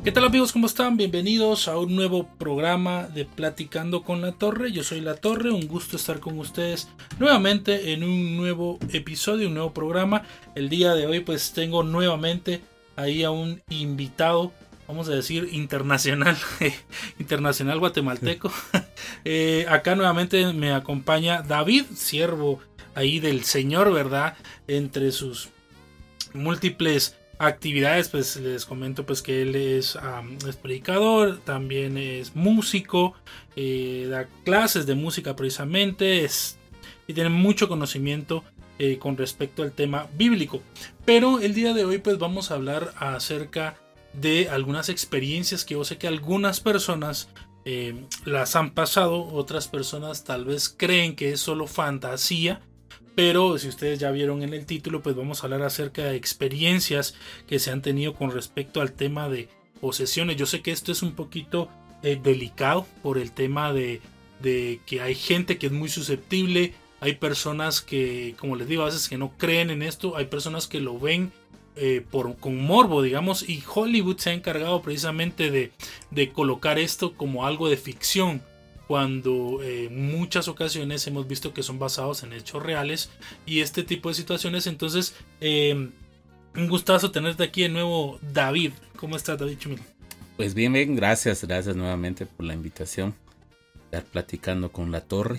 ¿Qué tal amigos? ¿Cómo están? Bienvenidos a un nuevo programa de Platicando con la Torre. Yo soy La Torre, un gusto estar con ustedes nuevamente en un nuevo episodio, un nuevo programa. El día de hoy pues tengo nuevamente ahí a un invitado, vamos a decir internacional, internacional guatemalteco. Acá nuevamente me acompaña David, siervo ahí del Señor, ¿verdad? Entre sus múltiples actividades, pues les comento pues que él es predicador, también es músico, da clases de música precisamente, y tiene mucho conocimiento con respecto al tema bíblico. Pero el día de hoy pues vamos a hablar acerca de algunas experiencias que yo sé que algunas personas las han pasado, otras personas tal vez creen que es solo fantasía. Pero si ustedes ya vieron en el título, pues vamos a hablar acerca de experiencias que se han tenido con respecto al tema de posesiones. Yo sé que esto es un poquito delicado por el tema de que hay gente que es muy susceptible, hay personas que, como les digo, a veces que no creen en esto, hay personas que lo ven con morbo, digamos, y Hollywood se ha encargado precisamente de colocar esto como algo de ficción cuando muchas ocasiones hemos visto que son basados en hechos reales y este tipo de situaciones. Entonces un gustazo tenerte aquí de nuevo, David. ¿Cómo estás, David Chumil? Pues bien, gracias nuevamente por la invitación, estar platicando con la Torre.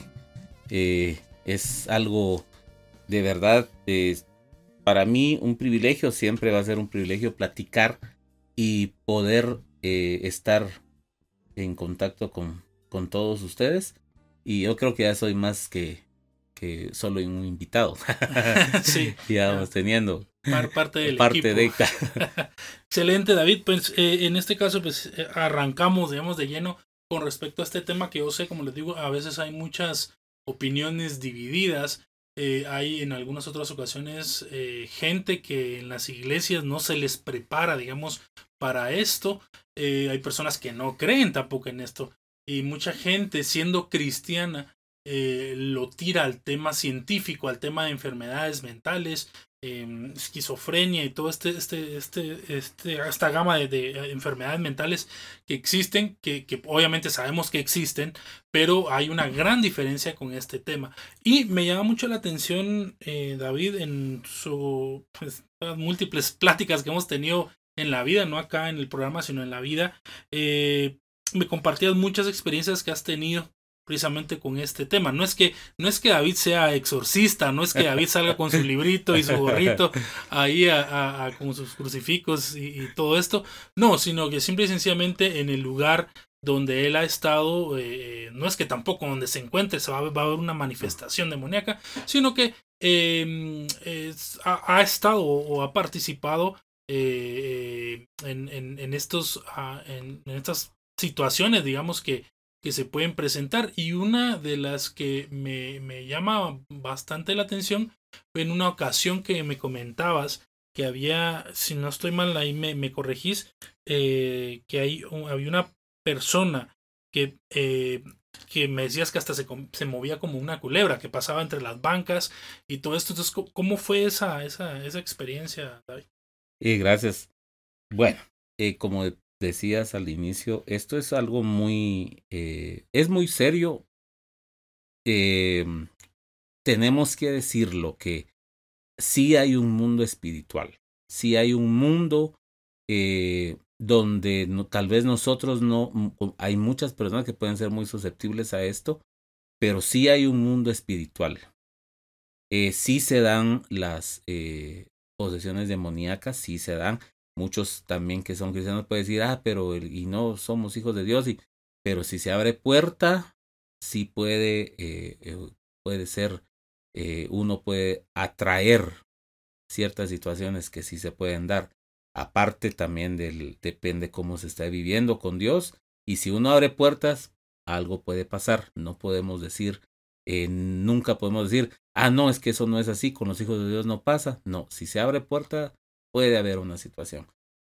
Es algo de verdad, para mí un privilegio, siempre va a ser un privilegio platicar y poder estar en contacto con todos ustedes. Y yo creo que ya soy más que solo un invitado. Sí, Ya vamos teniendo parte del parte equipo. de... Excelente, David. Pues en este caso pues arrancamos, digamos, de lleno con respecto a este tema que yo sé, como les digo, a veces hay muchas opiniones divididas. Hay en algunas otras ocasiones gente que en las iglesias no se les prepara, digamos, para esto. Hay personas que no creen tampoco en esto. Y mucha gente siendo cristiana lo tira al tema científico, al tema de enfermedades mentales, esquizofrenia y toda esta gama de enfermedades mentales que existen, que obviamente sabemos que existen, pero hay una gran diferencia con este tema. Y me llama mucho la atención, David, en sus múltiples pláticas que hemos tenido en la vida, no acá en el programa, sino en la vida. Me compartías muchas experiencias que has tenido precisamente con este tema. No es que David sea exorcista, no es que David salga con su librito y su gorrito ahí con sus crucifijos y todo esto. No, sino que simple y sencillamente en el lugar donde él ha estado, no es que tampoco donde se encuentre va a haber una manifestación demoníaca, sino que ha estado o ha participado en estas situaciones, digamos, que se pueden presentar. Y una de las que me llama bastante la atención fue en una ocasión que me comentabas que había, si no estoy mal, ahí me corregís, que había una persona que me decías que hasta se movía como una culebra, que pasaba entre las bancas y todo esto. Entonces, ¿cómo fue esa experiencia, David? Y gracias. Bueno, como decías al inicio, esto es algo es muy serio. Eh, Tenemos que decirlo que sí hay un mundo espiritual, sí hay un mundo donde tal vez nosotros no, hay muchas personas que pueden ser muy susceptibles a esto, pero sí hay un mundo espiritual. Sí se dan las posesiones demoníacas, sí se dan. Muchos también que son cristianos pueden decir, pero y no somos hijos de Dios, pero si se abre puerta, sí puede ser, uno puede atraer ciertas situaciones que sí se pueden dar. Aparte también depende cómo se está viviendo con Dios, y si uno abre puertas, algo puede pasar. No podemos decir, nunca podemos decir, no, es que eso no es así, con los hijos de Dios no pasa. No, si se abre puerta, puede haber una situación.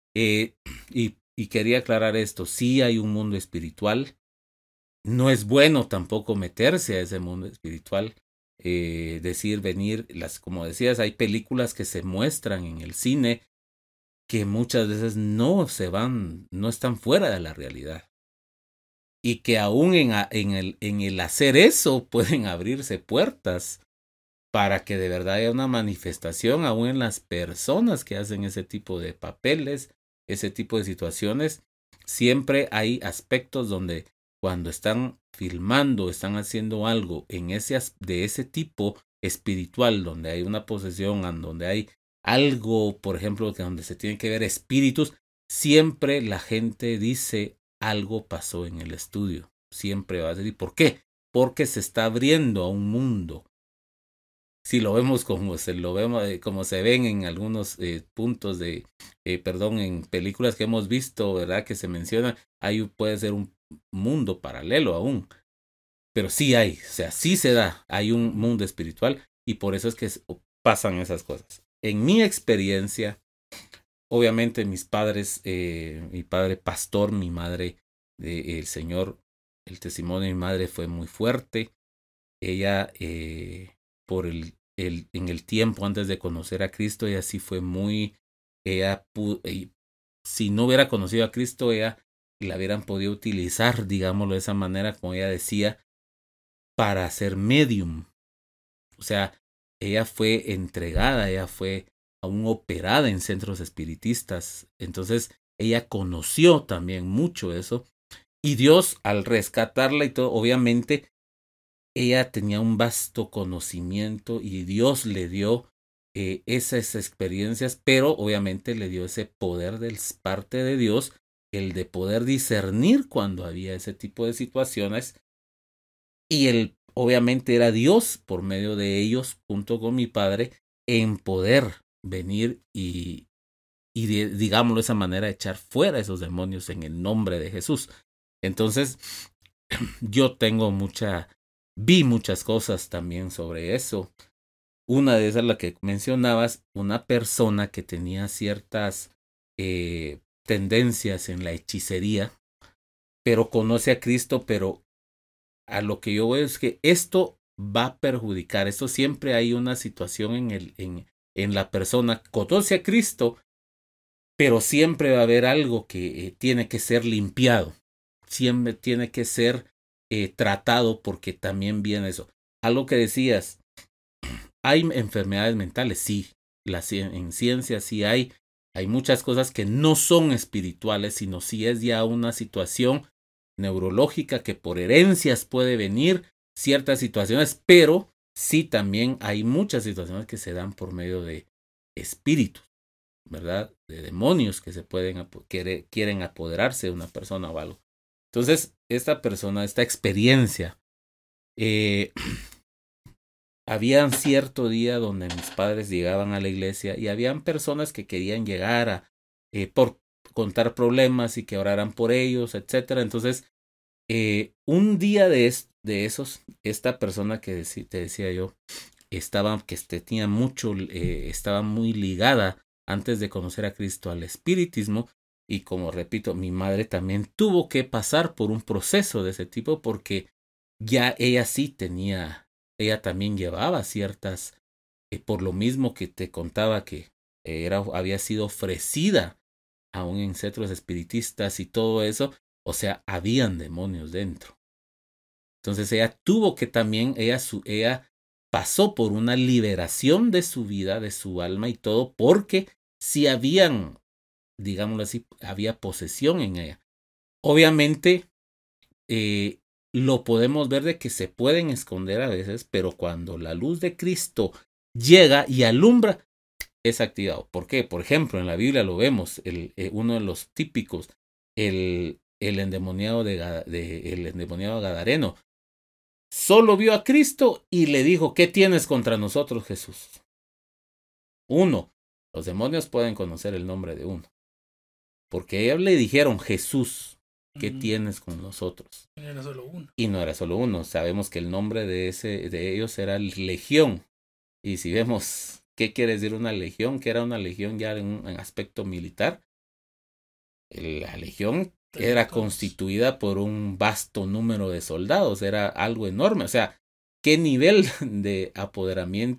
Y quería aclarar esto, sí hay un mundo espiritual, no es bueno tampoco meterse a ese mundo espiritual, venir, como decías, hay películas que se muestran en el cine que muchas veces no están fuera de la realidad. Y que aún en el hacer eso pueden abrirse puertas para que de verdad haya una manifestación aún en las personas que hacen ese tipo de papeles, ese tipo de situaciones. Siempre hay aspectos donde cuando están filmando, están haciendo algo de ese tipo espiritual, donde hay una posesión, donde hay algo, por ejemplo, donde se tienen que ver espíritus, siempre la gente dice algo pasó en el estudio. Siempre va a decir, ¿por qué? Porque se está abriendo a un mundo. Si lo vemos como se ven en algunos puntos en películas que hemos visto, ¿verdad? Que se menciona, ahí puede ser un mundo paralelo aún. Pero sí hay, o sea, sí se da, hay un mundo espiritual y por eso es que pasan esas cosas. En mi experiencia, obviamente mis padres, mi padre pastor, mi madre, el Señor, el testimonio de mi madre fue muy fuerte. Ella, por en el tiempo antes de conocer a Cristo, ella sí fue si no hubiera conocido a Cristo, ella la hubieran podido utilizar, digámoslo de esa manera, como ella decía, para ser medium. O sea, ella fue entregada, ella fue aún operada en centros espiritistas. Entonces, ella conoció también mucho eso. Y Dios, al rescatarla y todo, obviamente, ella tenía un vasto conocimiento y Dios le dio esas experiencias, pero obviamente le dio ese poder de parte de Dios, el de poder discernir cuando había ese tipo de situaciones. Y obviamente era Dios por medio de ellos, junto con mi padre, en poder venir y digámoslo de esa manera, echar fuera esos demonios en el nombre de Jesús. Entonces, yo vi muchas cosas también sobre eso. Una de esas, la que mencionabas, una persona que tenía ciertas tendencias en la hechicería, pero conoce a Cristo, pero a lo que yo veo es que esto va a perjudicar. Esto siempre hay una situación en la persona, conoce a Cristo, pero siempre va a haber algo que tiene que ser limpiado. Siempre tiene que ser tratado porque también viene eso. Algo que decías, hay enfermedades mentales, sí. En ciencia sí hay muchas cosas que no son espirituales, sino sí es ya una situación neurológica que por herencias puede venir ciertas situaciones, pero sí también hay muchas situaciones que se dan por medio de espíritus, ¿verdad? De demonios que quieren apoderarse de una persona o algo. Entonces, esta experiencia, habían cierto día donde mis padres llegaban a la iglesia y habían personas que querían llegar por contar problemas y que oraran por ellos, etcétera. Entonces, un día de esos, esta persona que te decía yo, estaba muy ligada antes de conocer a Cristo al espiritismo. Y como repito, mi madre también tuvo que pasar por un proceso de ese tipo porque ya ella también llevaba ciertas, por lo mismo que te contaba que había sido ofrecida aún en centros espiritistas y todo eso, o sea, habían demonios dentro. Entonces ella tuvo que también, ella pasó por una liberación de su vida, de su alma y todo, porque si habían, digámoslo así, había posesión en ella. Obviamente, lo podemos ver de que se pueden esconder a veces, pero cuando la luz de Cristo llega y alumbra, es activado. ¿Por qué? Por ejemplo, en la Biblia lo vemos, uno de los típicos, el endemoniado el endemoniado gadareno, solo vio a Cristo y le dijo, ¿qué tienes contra nosotros, Jesús? Uno, los demonios pueden conocer el nombre de uno, porque ellos le dijeron, Jesús, ¿qué tienes con nosotros? No era solo uno. Y no era solo uno. Sabemos que el nombre de ellos era Legión. Y si vemos qué quiere decir una legión, que era una legión ya en aspecto militar, la legión era constituida por un vasto número de soldados, era algo enorme. O sea, qué nivel de apoderamiento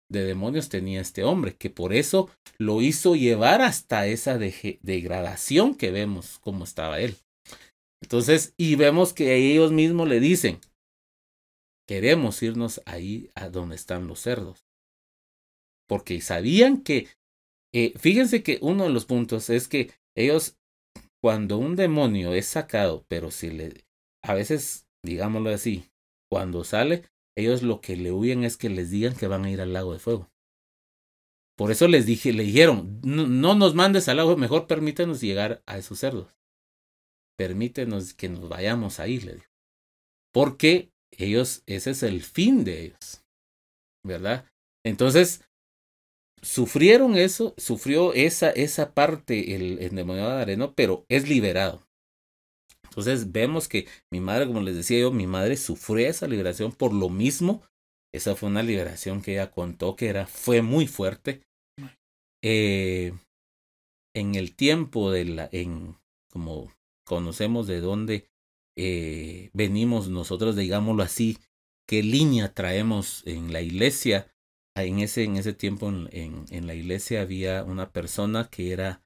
de demonios tenía este hombre, que por eso lo hizo llevar hasta esa degradación que vemos cómo estaba él. Entonces, y vemos que ellos mismos le dicen, queremos irnos ahí a donde están los cerdos. Porque sabían que, fíjense que uno de los puntos es que ellos, cuando un demonio es sacado, pero si a veces, digámoslo así, cuando sale, ellos lo que le huyen es que les digan que van a ir al lago de fuego. Por eso le dijeron, no nos mandes al lago, mejor permítenos llegar a esos cerdos. Permítenos que nos vayamos ahí, le dijo. Porque ellos, ese es el fin de ellos, ¿verdad? Entonces, sufrieron eso, sufrió esa parte el endemoniado gadareno, pero es liberado. Entonces vemos que mi madre, como les decía yo, mi madre sufrió esa liberación por lo mismo. Esa fue una liberación que ella contó que fue muy fuerte. En el tiempo como conocemos de dónde venimos nosotros, digámoslo así, qué línea traemos en la iglesia. En ese tiempo en la iglesia había una persona que era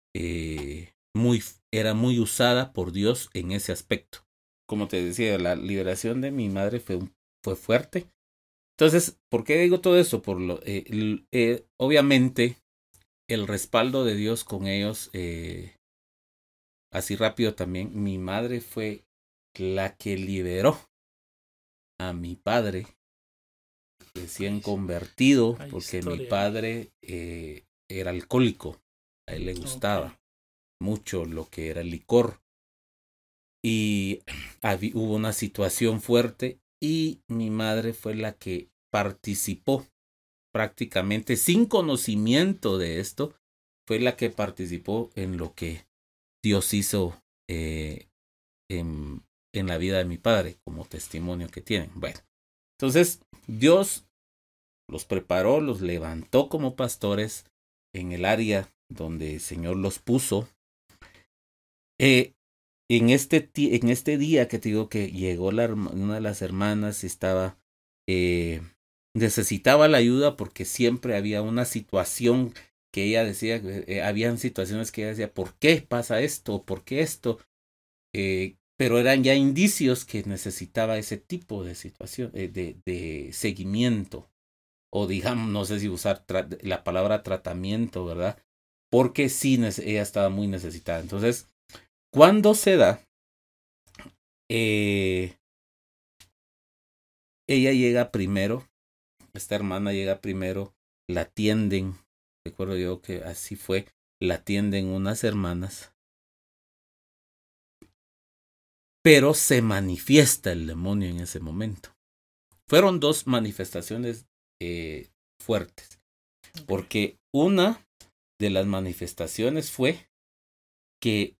muy usada por Dios en ese aspecto. Como te decía, la liberación de mi madre fue fuerte. Entonces, ¿por qué digo todo eso? Obviamente, el respaldo de Dios con ellos, así rápido también, mi madre fue la que liberó a mi padre, recién convertido, porque mi padre era alcohólico, a él le gustaba mucho lo que era el licor, y hubo una situación fuerte y mi madre fue la que participó prácticamente sin conocimiento de esto, fue la que participó en lo que Dios hizo en la vida de mi padre, como testimonio que tienen. Bueno, entonces Dios los preparó, los levantó como pastores en el área donde el Señor los puso. En este día que te digo que llegó una de las hermanas y necesitaba la ayuda porque siempre había una situación que ella decía, habían situaciones que ella decía, ¿por qué pasa esto? ¿Por qué esto? Pero eran ya indicios que necesitaba ese tipo de situación, de seguimiento, o digamos, no sé si usar la palabra tratamiento, ¿verdad? Porque sí, ella estaba muy necesitada. Entonces, cuando se da, ella llega primero, esta hermana llega primero, la atienden, recuerdo yo que así fue, la atienden unas hermanas, pero se manifiesta el demonio en ese momento. Fueron dos manifestaciones fuertes, porque una de las manifestaciones fue que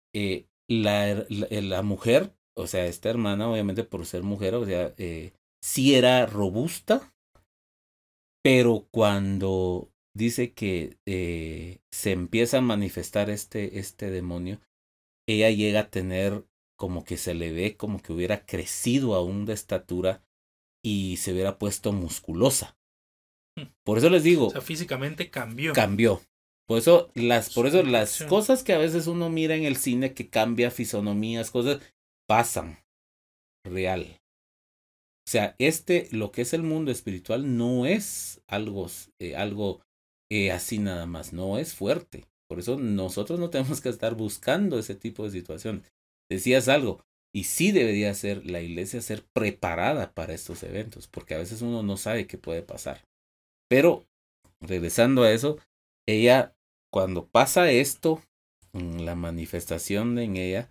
la mujer, o sea, esta hermana, obviamente por ser mujer, o sea, sí era robusta, pero cuando dice que se empieza a manifestar este demonio, ella llega a tener como que se le ve como que hubiera crecido aún de estatura y se hubiera puesto musculosa. Por eso les digo, o sea, físicamente cambió. Por eso las cosas que a veces uno mira en el cine que cambia fisonomías, cosas, pasan real. O sea, lo que es el mundo espiritual no es algo así nada más, no es fuerte. Por eso nosotros no tenemos que estar buscando ese tipo de situaciones. Decías algo, y sí debería ser la iglesia ser preparada para estos eventos, porque a veces uno no sabe qué puede pasar. Pero, regresando a eso, ella, cuando pasa esto, la manifestación en ella,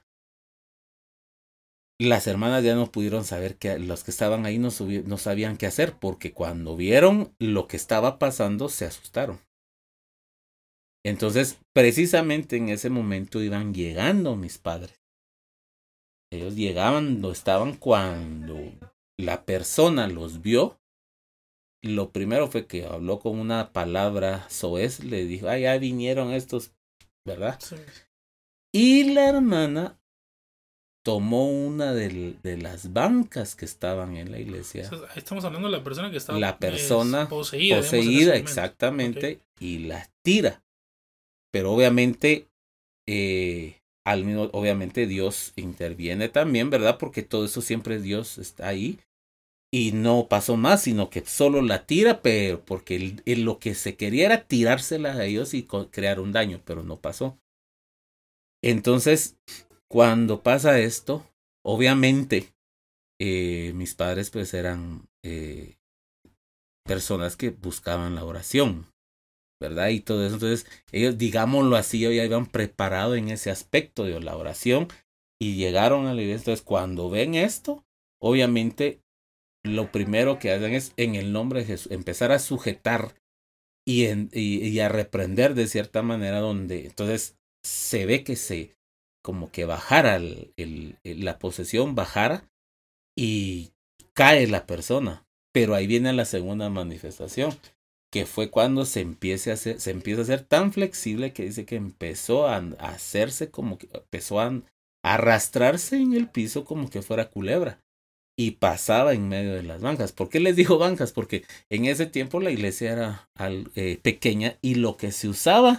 las hermanas ya no pudieron saber que los que estaban ahí no sabían qué hacer, porque cuando vieron lo que estaba pasando se asustaron. Entonces, precisamente en ese momento iban llegando mis padres. Ellos estaban cuando la persona los vio. Lo primero fue que habló con una palabra soez, le dijo, ya vinieron estos, ¿verdad? Sí. Y la hermana tomó una de las bancas que estaban en la iglesia. O sea, estamos hablando de la persona que estaba La persona poseída, exactamente, okay. Y la tira. Pero obviamente, obviamente Dios interviene también, ¿verdad? Porque todo eso siempre Dios está ahí. Y no pasó más, sino que solo la tira, pero porque lo que se quería era tirársela a ellos y crear un daño, pero no pasó. Entonces, cuando pasa esto, obviamente, mis padres pues eran personas que buscaban la oración, ¿verdad? Y todo eso. Entonces, ellos, digámoslo así, ya habían preparado en ese aspecto de la oración y llegaron a la iglesia. Entonces, cuando ven esto, obviamente, lo primero que hacen es, en el nombre de Jesús, empezar a sujetar y a reprender de cierta manera, donde entonces se ve que como que bajara la posesión, bajara y cae la persona. Pero ahí viene la segunda manifestación, que fue cuando se empieza a hacer tan flexible que dice que empezó a hacerse como que empezó a arrastrarse en el piso como que fuera culebra y pasaba en medio de las bancas. ¿Por qué les digo bancas? Porque en ese tiempo la iglesia era pequeña y lo que se usaba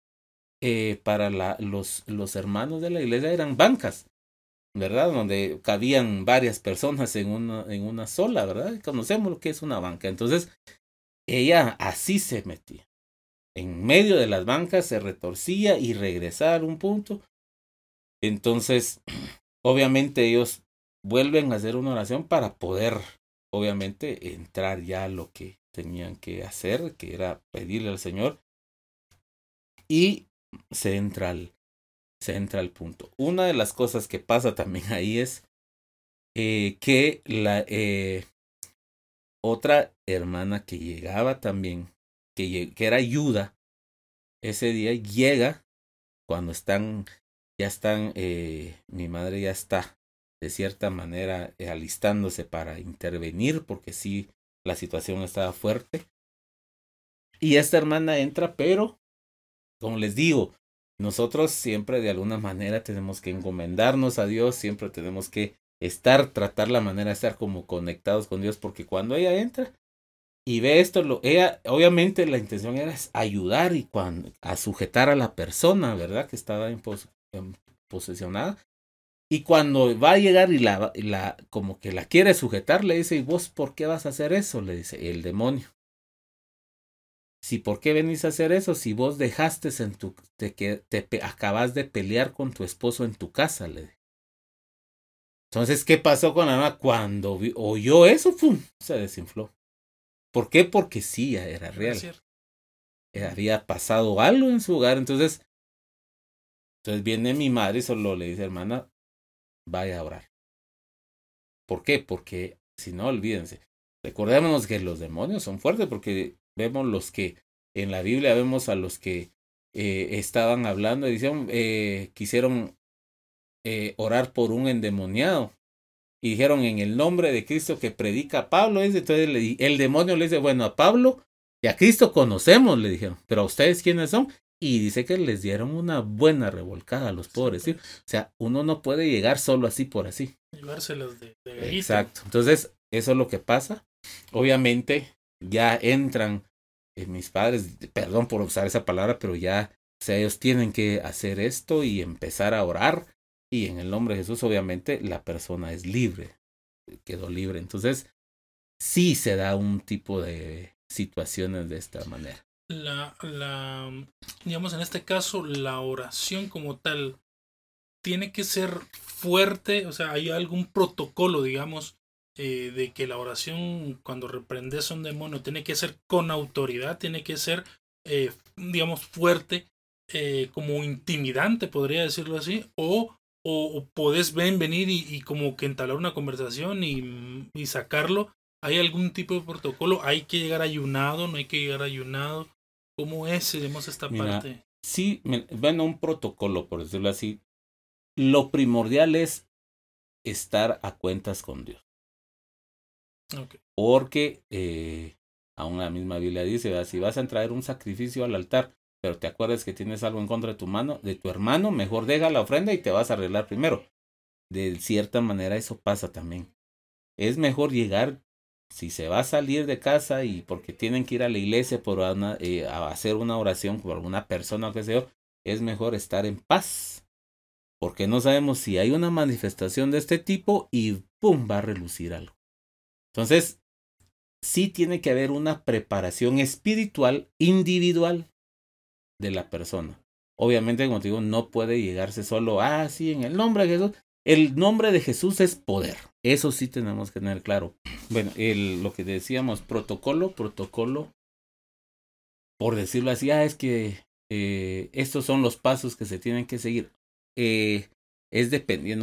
para los hermanos de la iglesia eran bancas, ¿verdad? Donde cabían varias personas en una sola, ¿verdad? Conocemos lo que es una banca. Entonces, ella así se metía. En medio de las bancas se retorcía y regresaba a un punto. Entonces, obviamente ellos vuelven a hacer una oración para poder, obviamente, entrar ya a lo que tenían que hacer, que era pedirle al Señor. Y se entra al punto. Una de las cosas que pasa también ahí es que la otra hermana que llegaba también, que era ayuda, ese día llega cuando mi madre ya está de cierta manera alistándose para intervenir, porque sí, la situación estaba fuerte. Y esta hermana entra, pero, como les digo, nosotros siempre de alguna manera tenemos que encomendarnos a Dios, siempre tenemos que tratar la manera de estar como conectados con Dios, porque cuando ella entra y ve esto, ella, obviamente la intención era ayudar y a sujetar a la persona, ¿verdad? Que estaba posesionada. Y cuando va a llegar y como que la quiere sujetar, le dice, ¿y vos por qué vas a hacer eso? Le dice, el demonio. Si por qué venís a hacer eso, si vos dejaste acabas de pelear con tu esposo en tu casa, le dice. Entonces, ¿qué pasó con la mamá? Cuando oyó eso, ¡pum!, se desinfló. ¿Por qué? Porque sí, ya era real. Había pasado algo en su hogar. Entonces viene mi madre y solo le dice, hermana, vaya a orar. ¿Por qué? Porque si no, olvídense. Recordémonos que los demonios son fuertes, porque vemos los que en la Biblia vemos a los que estaban hablando y quisieron orar por un endemoniado. Y dijeron, en el nombre de Cristo que predica Pablo. Entonces el demonio le dice, bueno, a Pablo y a Cristo conocemos, le dijeron, pero a ustedes quiénes son. Y dice que les dieron una buena revolcada a los pobres. ¿Sí? O sea, uno no puede llegar solo así por así. Llevárselos de gallito. Exacto. Entonces, eso es lo que pasa. Obviamente, ya entran mis padres, perdón por usar esa palabra, pero ya, o sea, ellos tienen que hacer esto y empezar a orar. Y en el nombre de Jesús, obviamente, la persona es libre, quedó libre. Entonces, sí se da un tipo de situaciones de esta manera. Digamos, en este caso, la oración como tal tiene que ser fuerte, o sea, hay algún protocolo, digamos, de que la oración, cuando reprendes a un demonio, tiene que ser con autoridad, tiene que ser, digamos, fuerte, como intimidante, podría decirlo así, o podés venir y como que entablar una conversación y sacarlo. ¿Hay algún tipo de protocolo? ¿Hay que llegar ayunado? ¿No hay que llegar ayunado? ¿Cómo es, digamos, esta parte? Sí, bueno, un protocolo, por decirlo así. Lo primordial es estar a cuentas con Dios. Okay. Porque aún la misma Biblia dice, si vas a traer un sacrificio al altar, pero te acuerdas que tienes algo en contra de tu hermano, mejor deja la ofrenda y te vas a arreglar primero. de cierta manera eso pasa también. Es mejor llegar, si se va a salir de casa y porque tienen que ir a la iglesia a hacer una oración por alguna persona o qué sé yo, es mejor estar en paz. Porque no sabemos si hay una manifestación de este tipo y ¡pum! Va a relucir algo. Entonces, sí tiene que haber una preparación espiritual individual de la persona. Obviamente, como te digo, no puede llegarse solo, sí, en el nombre de Jesús. El nombre de Jesús es poder. Eso sí tenemos que tener claro. Bueno, lo que decíamos, protocolo, por decirlo así, es que estos son los pasos que se tienen que seguir. Es dependiendo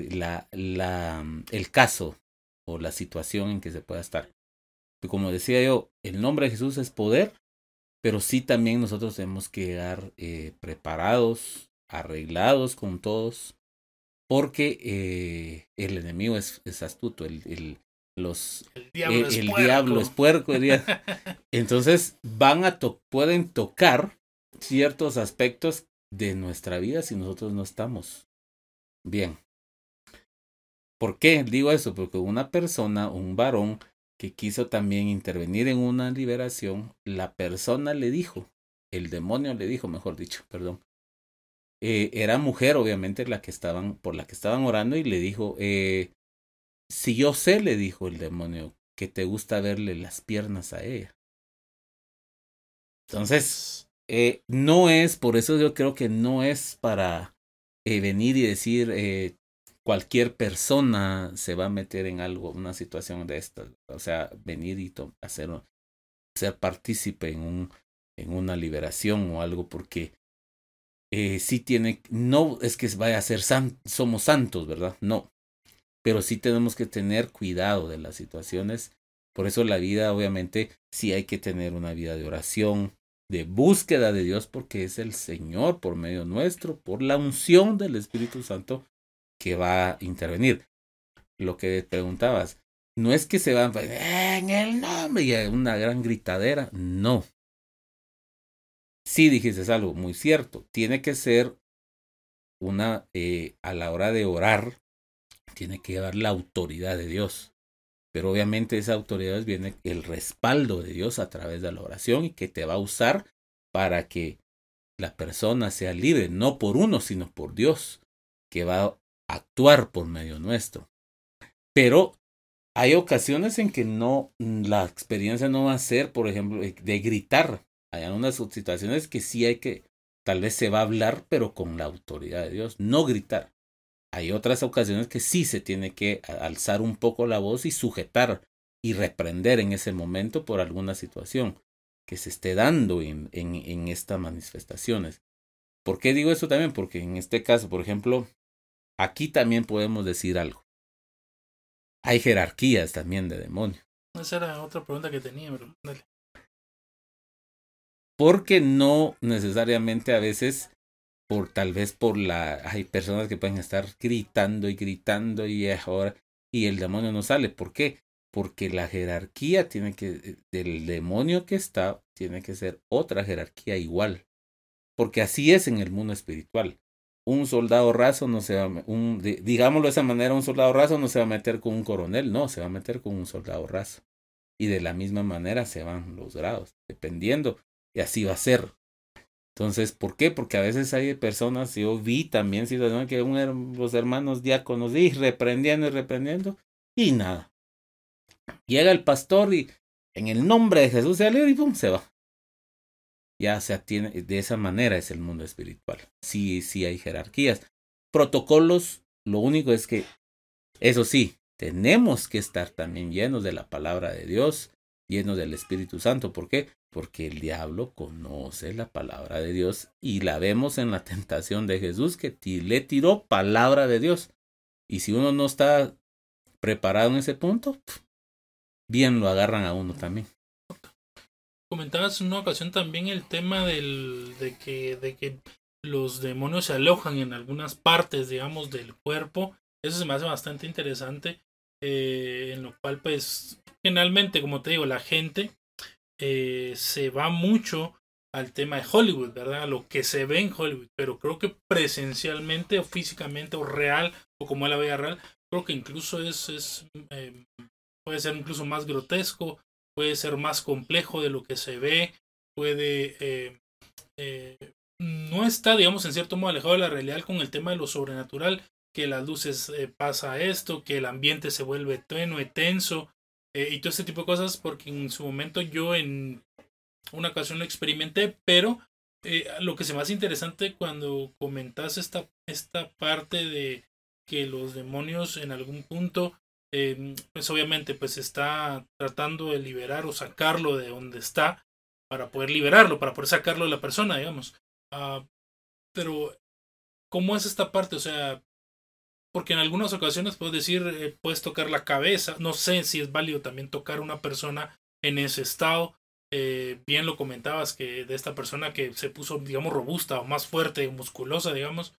el caso o la situación en que se pueda estar. Como decía yo, el nombre de Jesús es poder, pero sí también nosotros tenemos que llegar preparados, arreglados con todos, porque el enemigo es astuto, el diablo es puerco. Entonces pueden tocar ciertos aspectos de nuestra vida si nosotros no estamos bien. ¿Por qué digo eso? Porque una persona, un varón que quiso también intervenir en una liberación, la persona le dijo, el demonio le dijo, mejor dicho, perdón, era mujer obviamente por la que estaban orando y le dijo, si yo sé, le dijo el demonio, que te gusta verle las piernas a ella. Entonces, no es, por eso yo creo que no es para venir y decir, cualquier persona se va a meter en algo, una situación de estas. O sea, venir y ser partícipe en una liberación o algo, porque sí no es que vaya a ser somos santos, ¿verdad? No. Pero sí tenemos que tener cuidado de las situaciones. Por eso la vida, obviamente, sí hay que tener una vida de oración, de búsqueda de Dios, porque es el Señor por medio nuestro, por la unción del Espíritu Santo, que va a intervenir. Lo que preguntabas, no es que se van en el nombre y una gran gritadera, no. Sí dijiste algo muy cierto, tiene que ser a la hora de orar, tiene que llevar la autoridad de Dios. Pero obviamente esa autoridad viene el respaldo de Dios a través de la oración y que te va a usar para que la persona sea libre, no por uno, sino por Dios, que va a actuar por medio nuestro. Pero hay ocasiones en que la experiencia no va a ser, por ejemplo, de gritar. Hay unas situaciones que sí tal vez se va a hablar, pero con la autoridad de Dios, no gritar. Hay otras ocasiones que sí se tiene que alzar un poco la voz y sujetar y reprender en ese momento por alguna situación que se esté dando en estas manifestaciones. ¿Por qué digo eso también? Porque en este caso, por ejemplo, aquí también podemos decir algo. Hay jerarquías también de demonios. Esa era otra pregunta que tenía, pero dale. Porque no necesariamente a veces tal vez hay personas que pueden estar gritando y ahora y el demonio no sale. ¿Por qué? Porque la jerarquía del demonio que está tiene que ser otra jerarquía igual. Porque así es en el mundo espiritual. Un soldado raso no se va digámoslo de esa manera, un soldado raso no se va a meter con un coronel, no, se va a meter con un soldado raso. Y de la misma manera se van los grados, dependiendo, y así va a ser. Entonces, ¿por qué? Porque a veces hay personas, yo vi también situaciones que los hermanos diáconos reprendiendo, y nada. Llega el pastor y en el nombre de Jesús se alegra y pum, se va. Ya se atiene, de esa manera es el mundo espiritual. Sí hay jerarquías. Protocolos, lo único es que, eso sí, tenemos que estar también llenos de la palabra de Dios, llenos del Espíritu Santo. ¿Por qué? Porque el diablo conoce la palabra de Dios y la vemos en la tentación de Jesús que le tiró palabra de Dios. Y si uno no está preparado en ese punto, bien lo agarran a uno también. Comentabas en una ocasión también el tema de que los demonios se alojan en algunas partes, digamos, del cuerpo. Eso se me hace bastante interesante. En lo cual, pues, generalmente, como te digo, la gente se va mucho al tema de Hollywood, ¿verdad? A lo que se ve en Hollywood, pero creo que presencialmente o físicamente o real o como es la vida real, creo que incluso puede ser incluso más grotesco, puede ser más complejo de lo que se ve, no está, digamos, en cierto modo alejado de la realidad con el tema de lo sobrenatural, que las luces pasa esto, que el ambiente se vuelve tenue, tenso, y todo este tipo de cosas, porque en su momento yo en una ocasión lo experimenté, pero lo que se me hace interesante cuando comentas esta parte de que los demonios en algún punto, pues obviamente pues está tratando de liberar o sacarlo de donde está para poder liberarlo, para poder sacarlo de la persona, digamos. Pero, ¿cómo es esta parte? O sea, porque en algunas ocasiones puedes decir, puedes tocar la cabeza. No sé si es válido también tocar a una persona en ese estado. Bien lo comentabas que de esta persona que se puso, digamos, robusta o más fuerte, musculosa, digamos.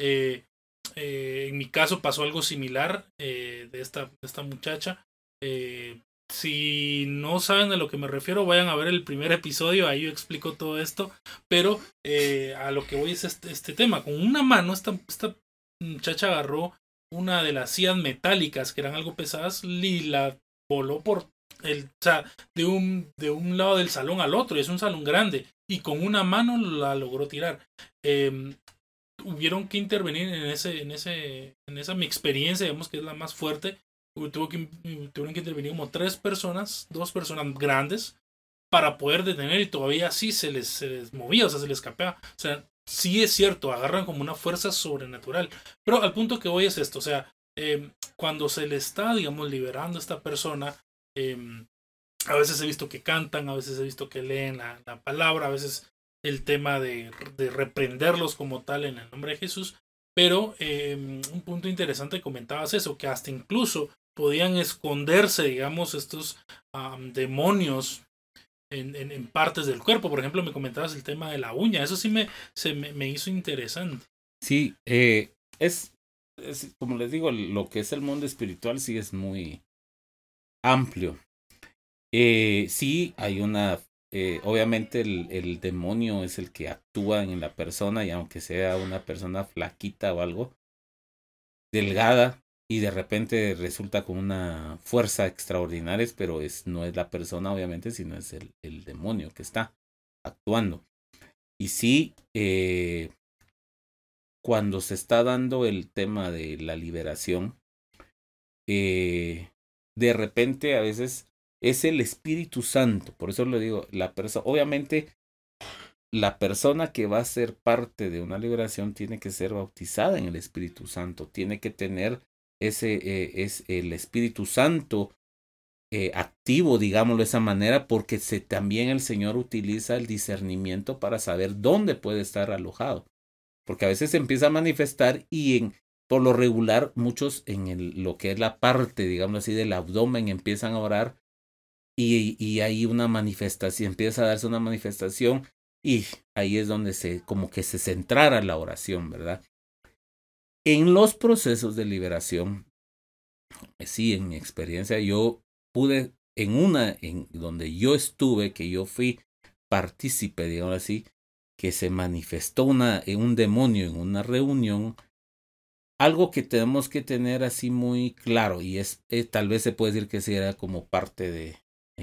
En mi caso pasó algo similar de esta muchacha. Si no saben de lo que me refiero, vayan a ver el primer episodio, ahí yo explico todo esto. Pero a lo que voy es este tema. Con una mano, esta muchacha agarró una de las sillas metálicas que eran algo pesadas y la voló o sea, de un lado del salón al otro. Y es un salón grande. Y con una mano la logró tirar. Hubieron que intervenir en esa mi experiencia, digamos que es la más fuerte. Tuvieron que intervenir como 2 personas grandes para poder detener, y todavía así se les movía, o sea, se les escapaba. O sea, sí es cierto, agarran como una fuerza sobrenatural. Pero al punto que voy es esto, o sea, cuando se le está, digamos, liberando a esta persona, a veces he visto que cantan, a veces he visto que leen la palabra, a veces el tema de reprenderlos como tal en el nombre de Jesús. Pero un punto interesante, comentabas eso, que hasta incluso podían esconderse, digamos, estos demonios en partes del cuerpo. Por ejemplo, me comentabas el tema de la uña. Eso sí me hizo interesante. Sí, es como les digo, lo que es el mundo espiritual sí es muy amplio. Sí, hay obviamente el demonio es el que actúa en la persona, y aunque sea una persona flaquita o algo, delgada, y de repente resulta con una fuerza extraordinaria, pero no es la persona obviamente, sino es el demonio que está actuando. Y sí, cuando se está dando el tema de la liberación, de repente a veces es el Espíritu Santo. Por eso le digo, obviamente la persona que va a ser parte de una liberación tiene que ser bautizada en el Espíritu Santo, tiene que tener es el Espíritu Santo activo, digámoslo de esa manera, porque también el Señor utiliza el discernimiento para saber dónde puede estar alojado, porque a veces se empieza a manifestar y por lo regular muchos lo que es la parte, digamos así, del abdomen empiezan a orar, y hay una manifestación, empieza a darse una manifestación, y ahí es donde como que se centrara la oración, ¿verdad? En los procesos de liberación, sí, en mi experiencia, yo pude, en donde yo estuve, que yo fui partícipe, digamos así, que se manifestó un demonio en una reunión. Algo que tenemos que tener así muy claro, y tal vez se puede decir que sí era como parte de,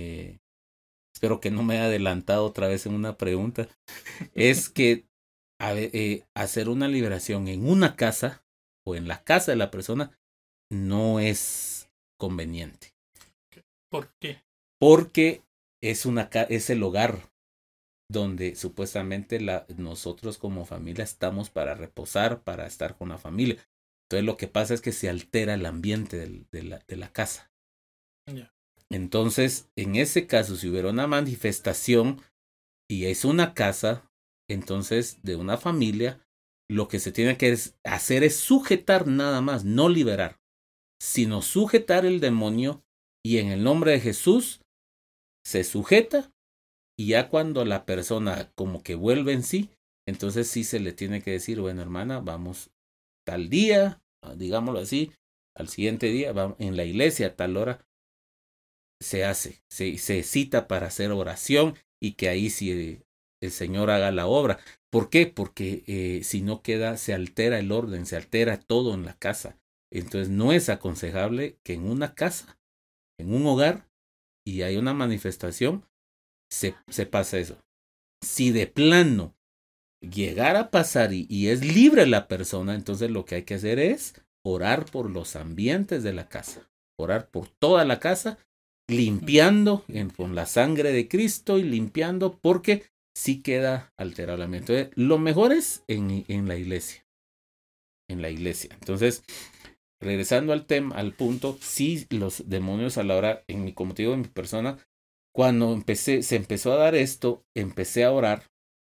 espero que no me haya adelantado otra vez en una pregunta, es que hacer una liberación en una casa o en la casa de la persona no es conveniente. ¿Por qué? Porque es el hogar donde supuestamente nosotros como familia estamos para reposar, para estar con la familia. Entonces lo que pasa es que se altera el ambiente de la casa. Yeah. Entonces, en ese caso, si hubiera una manifestación y es una casa, entonces de una familia, lo que se tiene que hacer es sujetar nada más, no liberar, sino sujetar el demonio, y en el nombre de Jesús se sujeta, y ya cuando la persona como que vuelve en sí, entonces sí se le tiene que decir, bueno, hermana, vamos tal día, digámoslo así, al siguiente día, vamos, en la iglesia a tal hora, se cita para hacer oración, y que ahí sí el Señor haga la obra. ¿Por qué? Porque si no queda, se altera el orden, se altera todo en la casa. Entonces no es aconsejable que en una casa, en un hogar, y hay una manifestación, se pasa eso. Si de plano llegara a pasar y es libre la persona, entonces lo que hay que hacer es orar por los ambientes de la casa, orar por toda la casa, limpiando con la sangre de Cristo y limpiando porque sí queda alterado el ambiente. Entonces, lo mejor es en la iglesia. En la iglesia. Entonces, regresando al tema, al punto, sí, los demonios a la hora, como te digo, en mi persona, cuando se empezó a dar esto, empecé a orar.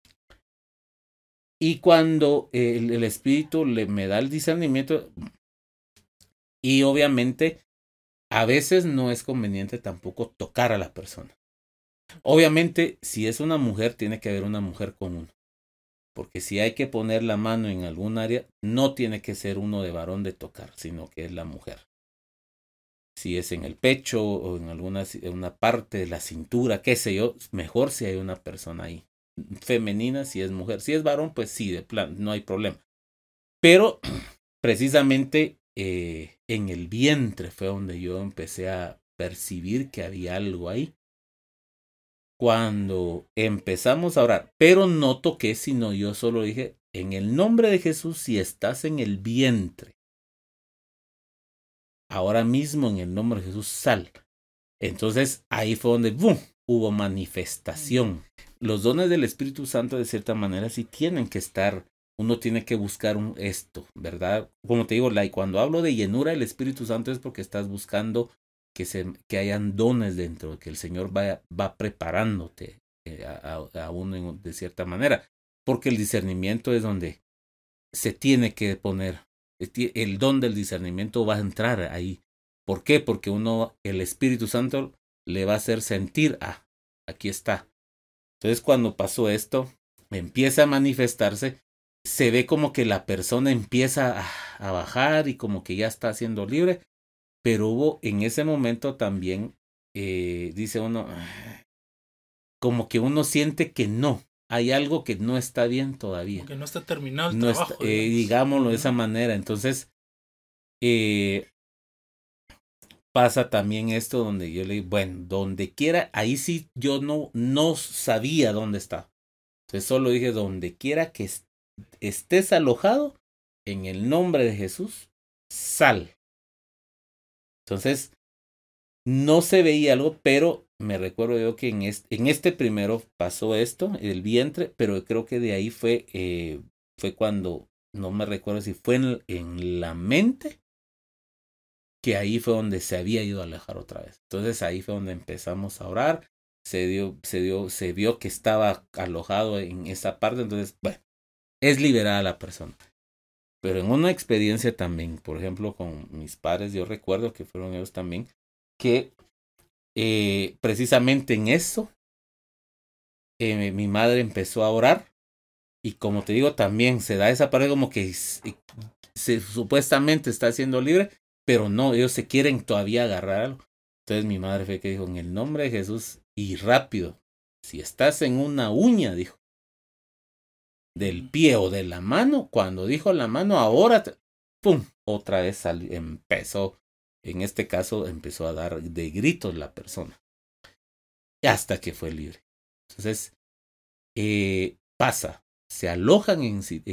Y cuando el Espíritu me da el discernimiento, y obviamente a veces no es conveniente tampoco tocar a la persona. Obviamente, si es una mujer, tiene que haber una mujer con uno. Porque si hay que poner la mano en algún área, no tiene que ser uno de varón de tocar, sino que es la mujer. Si es en el pecho o en una parte de la cintura, qué sé yo, mejor si hay una persona ahí. Femenina, si es mujer. Si es varón, pues sí, de plan, no hay problema. Pero precisamente en el vientre fue donde yo empecé a percibir que había algo ahí. Cuando empezamos a orar, pero no toqué, sino yo solo dije, en el nombre de Jesús, si estás en el vientre, ahora mismo en el nombre de Jesús, sal. Entonces ahí fue donde ¡bum!, hubo manifestación. Los dones del Espíritu Santo de cierta manera sí tienen que estar, uno tiene que buscar esto, ¿verdad? Como te digo, cuando hablo de llenura del Espíritu Santo es porque estás buscando que hayan dones dentro, que el Señor va preparándote a uno de cierta manera, porque el discernimiento es donde se tiene que poner, el don del discernimiento va a entrar ahí. ¿Por qué? Porque el Espíritu Santo le va a hacer sentir, aquí está. Entonces cuando pasó esto, empieza a manifestarse, se ve como que la persona empieza a bajar y como que ya está siendo libre, pero hubo en ese momento también, dice uno, como que uno siente que no, hay algo que no está bien todavía. Que no está terminado el trabajo. Digámoslo de esa manera. Entonces, pasa también esto donde yo le digo, bueno, donde quiera, ahí sí yo no sabía dónde está. Entonces solo dije, donde quiera que estés alojado, en el nombre de Jesús, sal. Entonces, no se veía algo, pero me recuerdo yo que en este primero pasó esto, el vientre, pero creo que de ahí fue cuando, no me recuerdo si fue en la mente, que ahí fue donde se había ido a alejar otra vez. Entonces ahí fue donde empezamos a orar, se vio que estaba alojado en esa parte, entonces, bueno, es liberada la persona. Pero en una experiencia también, por ejemplo, con mis padres, yo recuerdo que fueron ellos también, que precisamente en eso, mi madre empezó a orar y como te digo, también se da esa parte como que supuestamente está siendo libre, pero no, ellos se quieren todavía agarrar algo. Entonces mi madre fue que dijo, en el nombre de Jesús, y rápido, si estás en una uña, dijo, del pie o de la mano, cuando dijo la mano, ahora, ¡pum!, otra vez empezó, en este caso, empezó a dar de gritos la persona, hasta que fue libre. Entonces, pasa, se alojan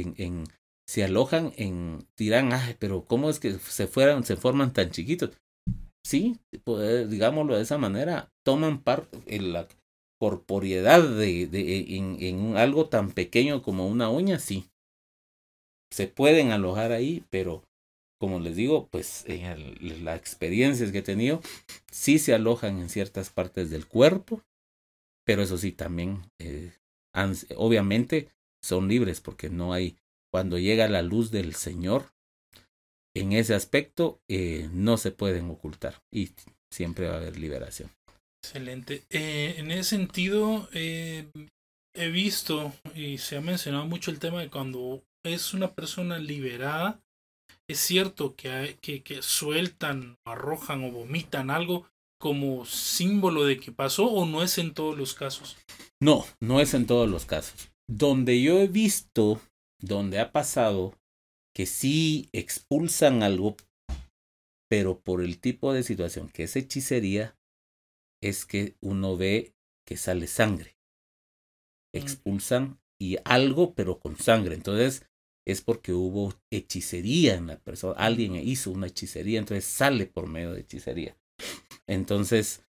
dirán, pero ¿cómo es que se forman tan chiquitos? Sí, digámoslo de esa manera, toman parte en la corporeidad en algo tan pequeño como una uña, sí. Se pueden alojar ahí, pero como les digo, pues en las experiencias que he tenido, sí se alojan en ciertas partes del cuerpo, pero eso sí, también, obviamente, son libres porque no hay, cuando llega la luz del Señor, en ese aspecto no se pueden ocultar y siempre va a haber liberación. Excelente. En ese sentido, he visto y se ha mencionado mucho el tema de cuando es una persona liberada, es cierto que sueltan, arrojan o vomitan algo, como símbolo de que pasó o no es en todos los casos? No, no es en todos los casos. Donde yo he visto, donde ha pasado que sí expulsan algo, pero por el tipo de situación que es hechicería, es que uno ve que sale sangre. Expulsan y algo, pero con sangre. Entonces es porque hubo hechicería en la persona. Alguien hizo una hechicería, entonces sale por medio de hechicería. Entonces,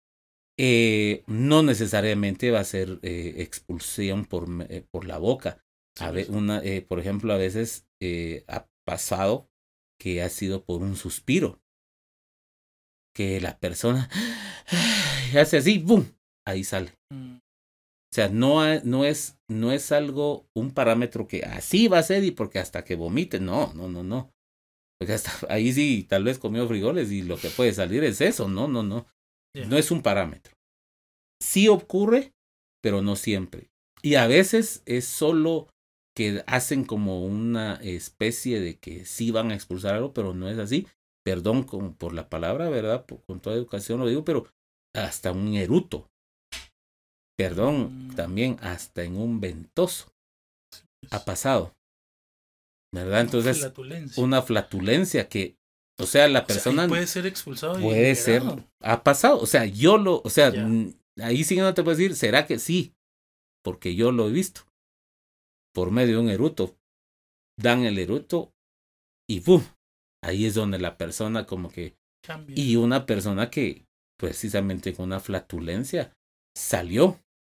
no necesariamente va a ser expulsión por la boca. Por ejemplo, a veces ha pasado que ha sido por un suspiro. Que la persona hace así, ¡boom! Ahí sale. O sea, no es algo, un parámetro que así va a ser y porque hasta que vomite. No. Porque hasta ahí sí, tal vez comió frijoles y lo que puede salir es eso. No. Yeah. No es un parámetro. Sí ocurre, pero no siempre. Y a veces es solo que hacen como una especie de que sí van a expulsar algo, pero no es así. Perdón por la palabra, ¿verdad? Con toda educación lo digo, pero hasta un eruto. Perdón, también hasta en un ventoso ha pasado, ¿verdad? Entonces, una flatulencia que, o sea, la persona puede ser expulsado. Puede ser, ha pasado, o sea, ahí sí no te puedo decir, ¿será que sí? Porque yo lo he visto. Por medio de un eruto, dan el eruto y ¡pum! Ahí es donde la persona como que cambia. Y una persona que precisamente con una flatulencia salió,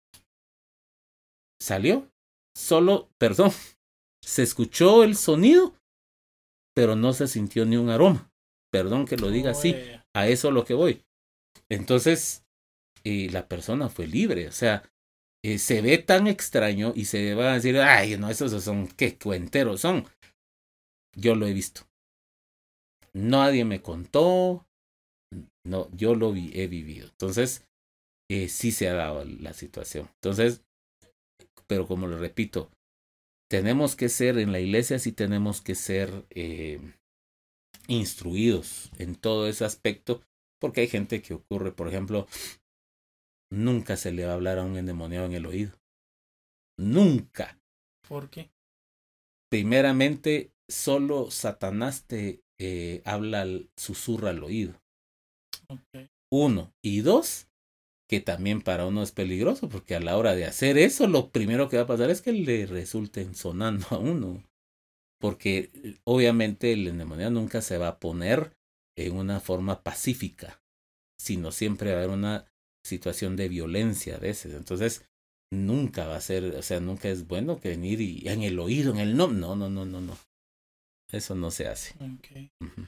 solo, perdón, se escuchó el sonido, pero no se sintió ni un aroma. Perdón que lo diga así, a eso es lo que voy. Entonces, la persona fue libre, o sea, se ve tan extraño y se va a decir, ay, no, esos son, qué cuenteros son. Yo lo he visto. Nadie me contó, no, yo he vivido. Entonces, sí se ha dado la situación. Entonces, pero como lo repito, tenemos que ser, en la iglesia sí tenemos que ser instruidos en todo ese aspecto, porque hay gente que ocurre, por ejemplo, nunca se le va a hablar a un endemoniado en el oído. Nunca. ¿Por qué? Primeramente, solo Satanás te susurra al oído. Okay. 1. Y 2, que también para uno es peligroso, porque a la hora de hacer eso, lo primero que va a pasar es que le resulten sonando a uno. Porque obviamente el endemoniado nunca se va a poner en una forma pacífica, sino siempre va a haber una situación de violencia a veces. Entonces, nunca va a ser, o sea, nunca es bueno que venir y en el oído, en el no. Eso no se hace. Okay.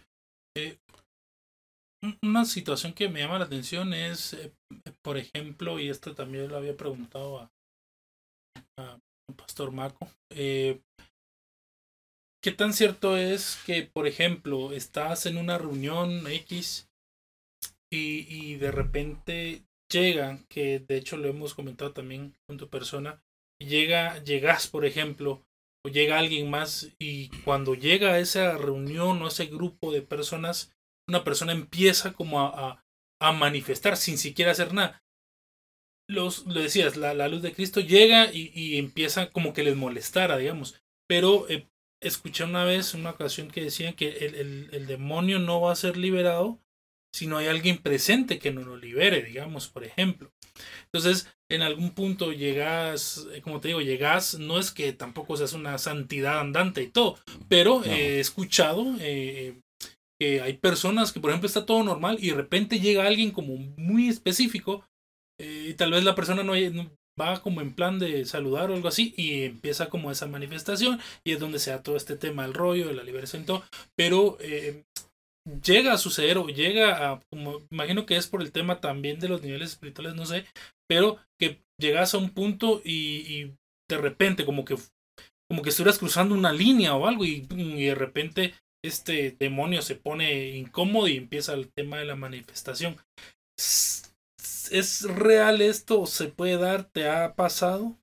Una situación que me llama la atención es, por ejemplo, y esto también lo había preguntado a Pastor Marco, ¿qué tan cierto es que, por ejemplo, estás en una reunión X y de repente llega, que de hecho lo hemos comentado también con tu persona, llegas, por ejemplo, o llega alguien más y cuando llega a esa reunión o ese grupo de personas, una persona empieza como a manifestar sin siquiera hacer nada. Lo decías, la luz de Cristo llega y empieza como que les molestara, digamos. Pero escuché una vez, una ocasión que decían que el demonio no va a ser liberado si no hay alguien presente que no lo libere, digamos, por ejemplo. Entonces, en algún punto llegas, como te digo, no es que tampoco seas una santidad andante y todo, pero no. He escuchado que hay personas que, por ejemplo, está todo normal y de repente llega alguien como muy específico y tal vez la persona no va como en plan de saludar o algo así y empieza como esa manifestación y es donde se da todo este tema del rollo, de la liberación y todo, pero llega a suceder o llega a, como imagino que es por el tema también de los niveles espirituales, no sé, pero que llegas a un punto y de repente como que estuvieras cruzando una línea o algo y de repente este demonio se pone incómodo y empieza el tema de la manifestación. ¿Es real esto? ¿Se puede dar? ¿Te ha pasado?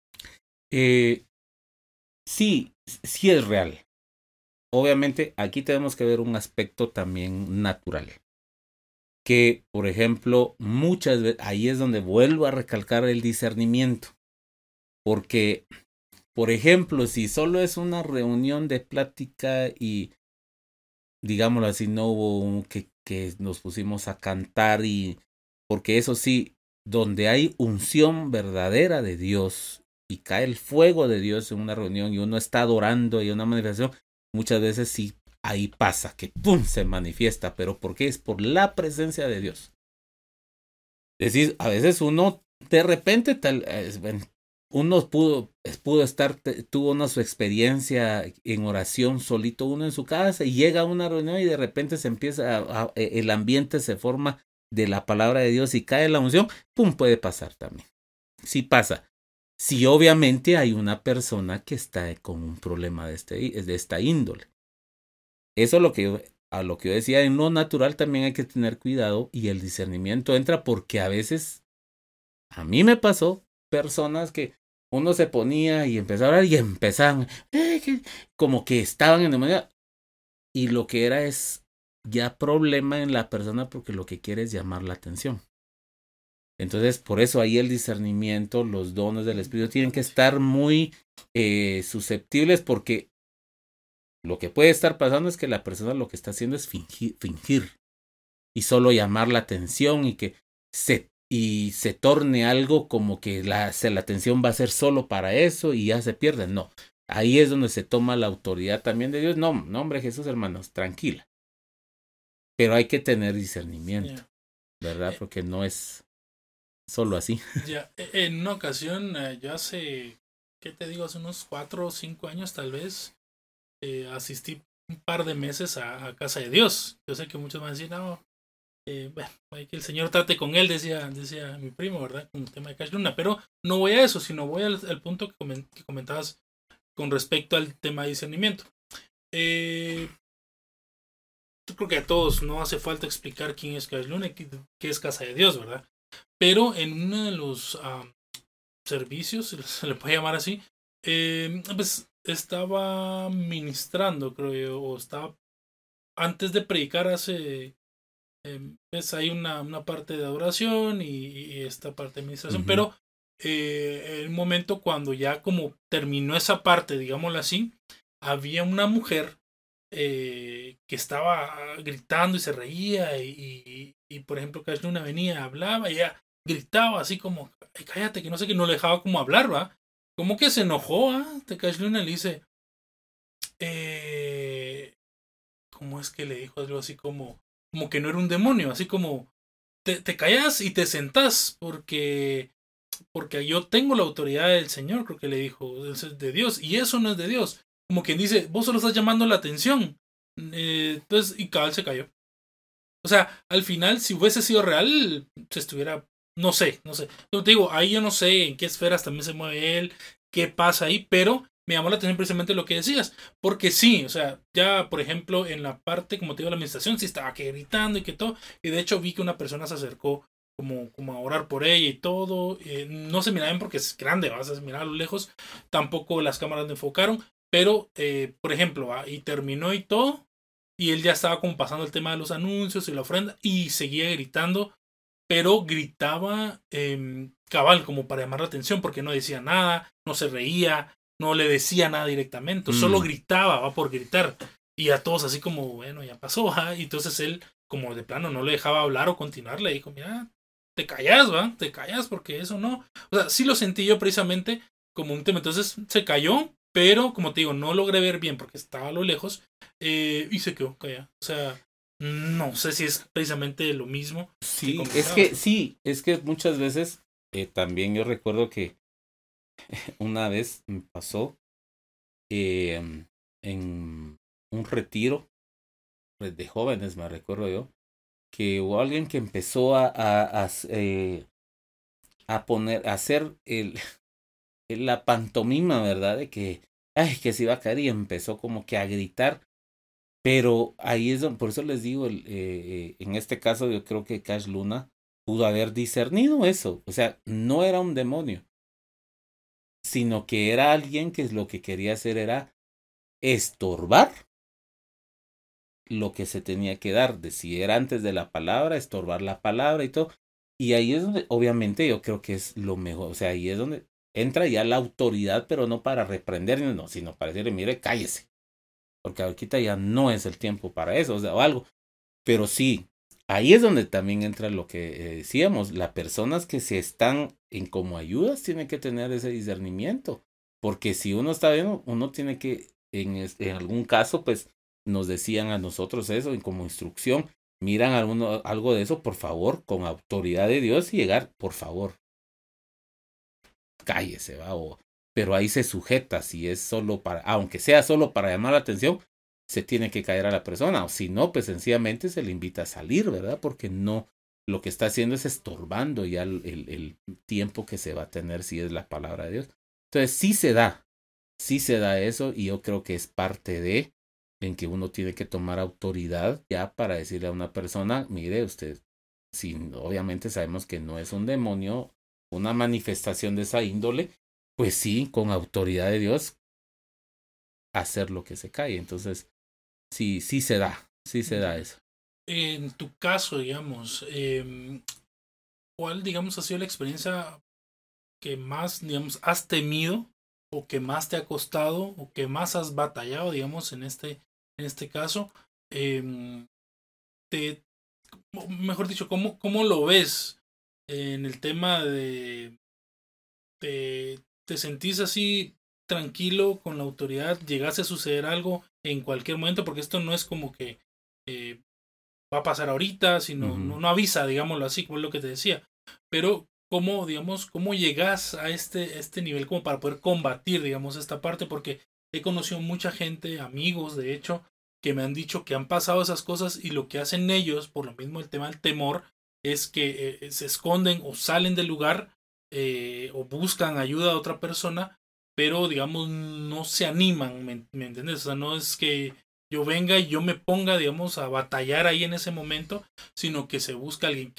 Sí es real. Obviamente aquí tenemos que ver un aspecto también natural. que, por ejemplo, muchas veces, ahí es donde vuelvo a recalcar el discernimiento. Porque, por ejemplo, si solo es una reunión de plática y, digámoslo así, no hubo que nos pusimos a cantar y, porque eso sí, donde hay unción verdadera de Dios y cae el fuego de Dios en una reunión y uno está adorando y una manifestación, muchas veces sí, ahí pasa, que ¡pum! Se manifiesta, pero ¿por qué? Es por la presencia de Dios. Es decir, a veces uno de repente uno pudo estar, tuvo una su experiencia en oración solito uno en su casa y llega a una reunión y de repente se empieza el ambiente se forma de la palabra de Dios y cae la unción, pum, puede pasar también. Sí pasa. Si obviamente hay una persona que está con un problema de esta índole. Eso es a lo que yo decía, en lo natural también hay que tener cuidado y el discernimiento entra porque a veces, a mí me pasó, personas que uno se ponía y empezaba a hablar y empezaban, como que estaban en demonio y lo que era es ya problema en la persona porque lo que quiere es llamar la atención. Entonces, por eso ahí el discernimiento, los dones del Espíritu tienen que estar muy susceptibles porque lo que puede estar pasando es que la persona lo que está haciendo es fingir y solo llamar la atención y que se torne algo como que la atención va a ser solo para eso y ya se pierde. No, ahí es donde se toma la autoridad también de Dios. No, no, hombre Jesús, hermanos, tranquila. Pero hay que tener discernimiento, ¿verdad? Porque no es solo así. Ya, en una ocasión, yo hace, ¿qué te digo? Hace unos 4 o 5 años tal vez, asistí un par de meses a Casa de Dios. Yo sé que muchos van a decir, no, bueno, que el Señor trate con él, decía mi primo, ¿verdad? Con el tema de Cash Luna. Pero no voy a eso, sino voy al punto que comentabas con respecto al tema de discernimiento. Yo creo que a todos no hace falta explicar quién es Cash Luna y qué es Casa de Dios, ¿verdad? Pero en uno de los servicios, se le puede llamar así, pues estaba ministrando, creo yo, o estaba antes de predicar pues hay una parte de adoración y esta parte de administración, pero en un momento cuando ya como terminó esa parte, digámoslo así, había una mujer que estaba gritando y se reía y por ejemplo Cash Luna venía, hablaba y ella gritaba así como, cállate, que no sé, que no le dejaba como hablar, ¿va? Como que se enojó, Cash Luna le dice, ¿cómo es que le dijo algo así como que no era un demonio? Así como, te callas y te sentás porque yo tengo la autoridad del Señor, creo que le dijo, de Dios, y eso no es de Dios. Como quien dice, vos solo estás llamando la atención. Entonces, y cabal se cayó. O sea, al final, si hubiese sido real, se estuviera, no sé. Yo te digo, ahí yo no sé en qué esferas también se mueve él, qué pasa ahí, pero me llamó la atención precisamente lo que decías. Porque sí, o sea, ya por ejemplo, en la parte, como te digo, la administración, sí estaba que gritando y que todo. Y de hecho vi que una persona se acercó como a orar por ella y todo. No se miraba bien porque es grande, vas a mirar a lo lejos. Tampoco las cámaras me enfocaron. Pero, por ejemplo, y terminó y todo. Y él ya estaba como pasando el tema de los anuncios y la ofrenda y seguía gritando, pero gritaba cabal como para llamar la atención porque no decía nada, no se reía, no le decía nada directamente, solo gritaba, va por gritar. Y a todos así como, bueno, ya pasó, ¿va? Y entonces él como de plano no le dejaba hablar o continuar, le dijo, mira, te callas, ¿va? Te callas porque eso no. O sea, sí lo sentí yo precisamente como un tema. Entonces se cayó, pero como te digo, no logré ver bien porque estaba a lo lejos y se quedó callado. O sea, no sé si es precisamente lo mismo. Sí, es que muchas veces también yo recuerdo que una vez me pasó en un retiro de jóvenes, me recuerdo yo, que hubo alguien que empezó a hacer la pantomima, ¿verdad? De que, ay, que se iba a caer y empezó como que a gritar. Pero ahí es donde, por eso les digo, en este caso yo creo que Cash Luna pudo haber discernido eso. O sea, no era un demonio, sino que era alguien que lo que quería hacer era estorbar lo que se tenía que dar, de si era antes de la palabra, estorbar la palabra y todo. Y ahí es donde, obviamente, yo creo que es lo mejor. O sea, ahí es donde entra ya la autoridad, pero no para reprender, no, sino para decirle, mire, cállese. Porque ahorita ya no es el tiempo para eso, o sea, o algo. Pero sí, ahí es donde también entra lo que decíamos, las personas que se están en como ayudas tienen que tener ese discernimiento. Porque si uno está viendo, uno tiene que, en algún caso, pues nos decían a nosotros eso, y como instrucción, miran algo de eso, por favor, con autoridad de Dios y llegar, por favor, cállese, va, pero ahí se sujeta, si es solo para, aunque sea solo para llamar la atención, se tiene que caer a la persona, o si no, pues sencillamente se le invita a salir, ¿verdad? Porque no, lo que está haciendo es estorbando ya el tiempo que se va a tener si es la palabra de Dios. Entonces sí se da eso, y yo creo que es parte de en que uno tiene que tomar autoridad ya para decirle a una persona, mire, usted, si obviamente sabemos que no es un demonio, una manifestación de esa índole, pues sí, con autoridad de Dios, hacer lo que se cae. Entonces, sí se da eso. En tu caso, digamos, ¿cuál, digamos, ha sido la experiencia que más, digamos, has temido o que más te ha costado o que más has batallado, digamos, en este caso? Eh, te, mejor dicho, ¿cómo lo ves en el tema de te sentís así tranquilo con la autoridad? ¿Llegase a suceder algo en cualquier momento? Porque esto no es como que eh, va a pasar ahorita, sino no avisa, digámoslo así, como es lo que te decía. Pero cómo, digamos, cómo llegas a este nivel como para poder combatir, digamos, esta parte, porque he conocido mucha gente, amigos, de hecho, que me han dicho que han pasado esas cosas y lo que hacen ellos, por lo mismo el tema del temor, es que se esconden o salen del lugar o buscan ayuda a otra persona, pero digamos no se animan, ¿me entiendes? O sea, no es que yo venga y yo me ponga, digamos, a batallar ahí en ese momento, sino que se busca alguien.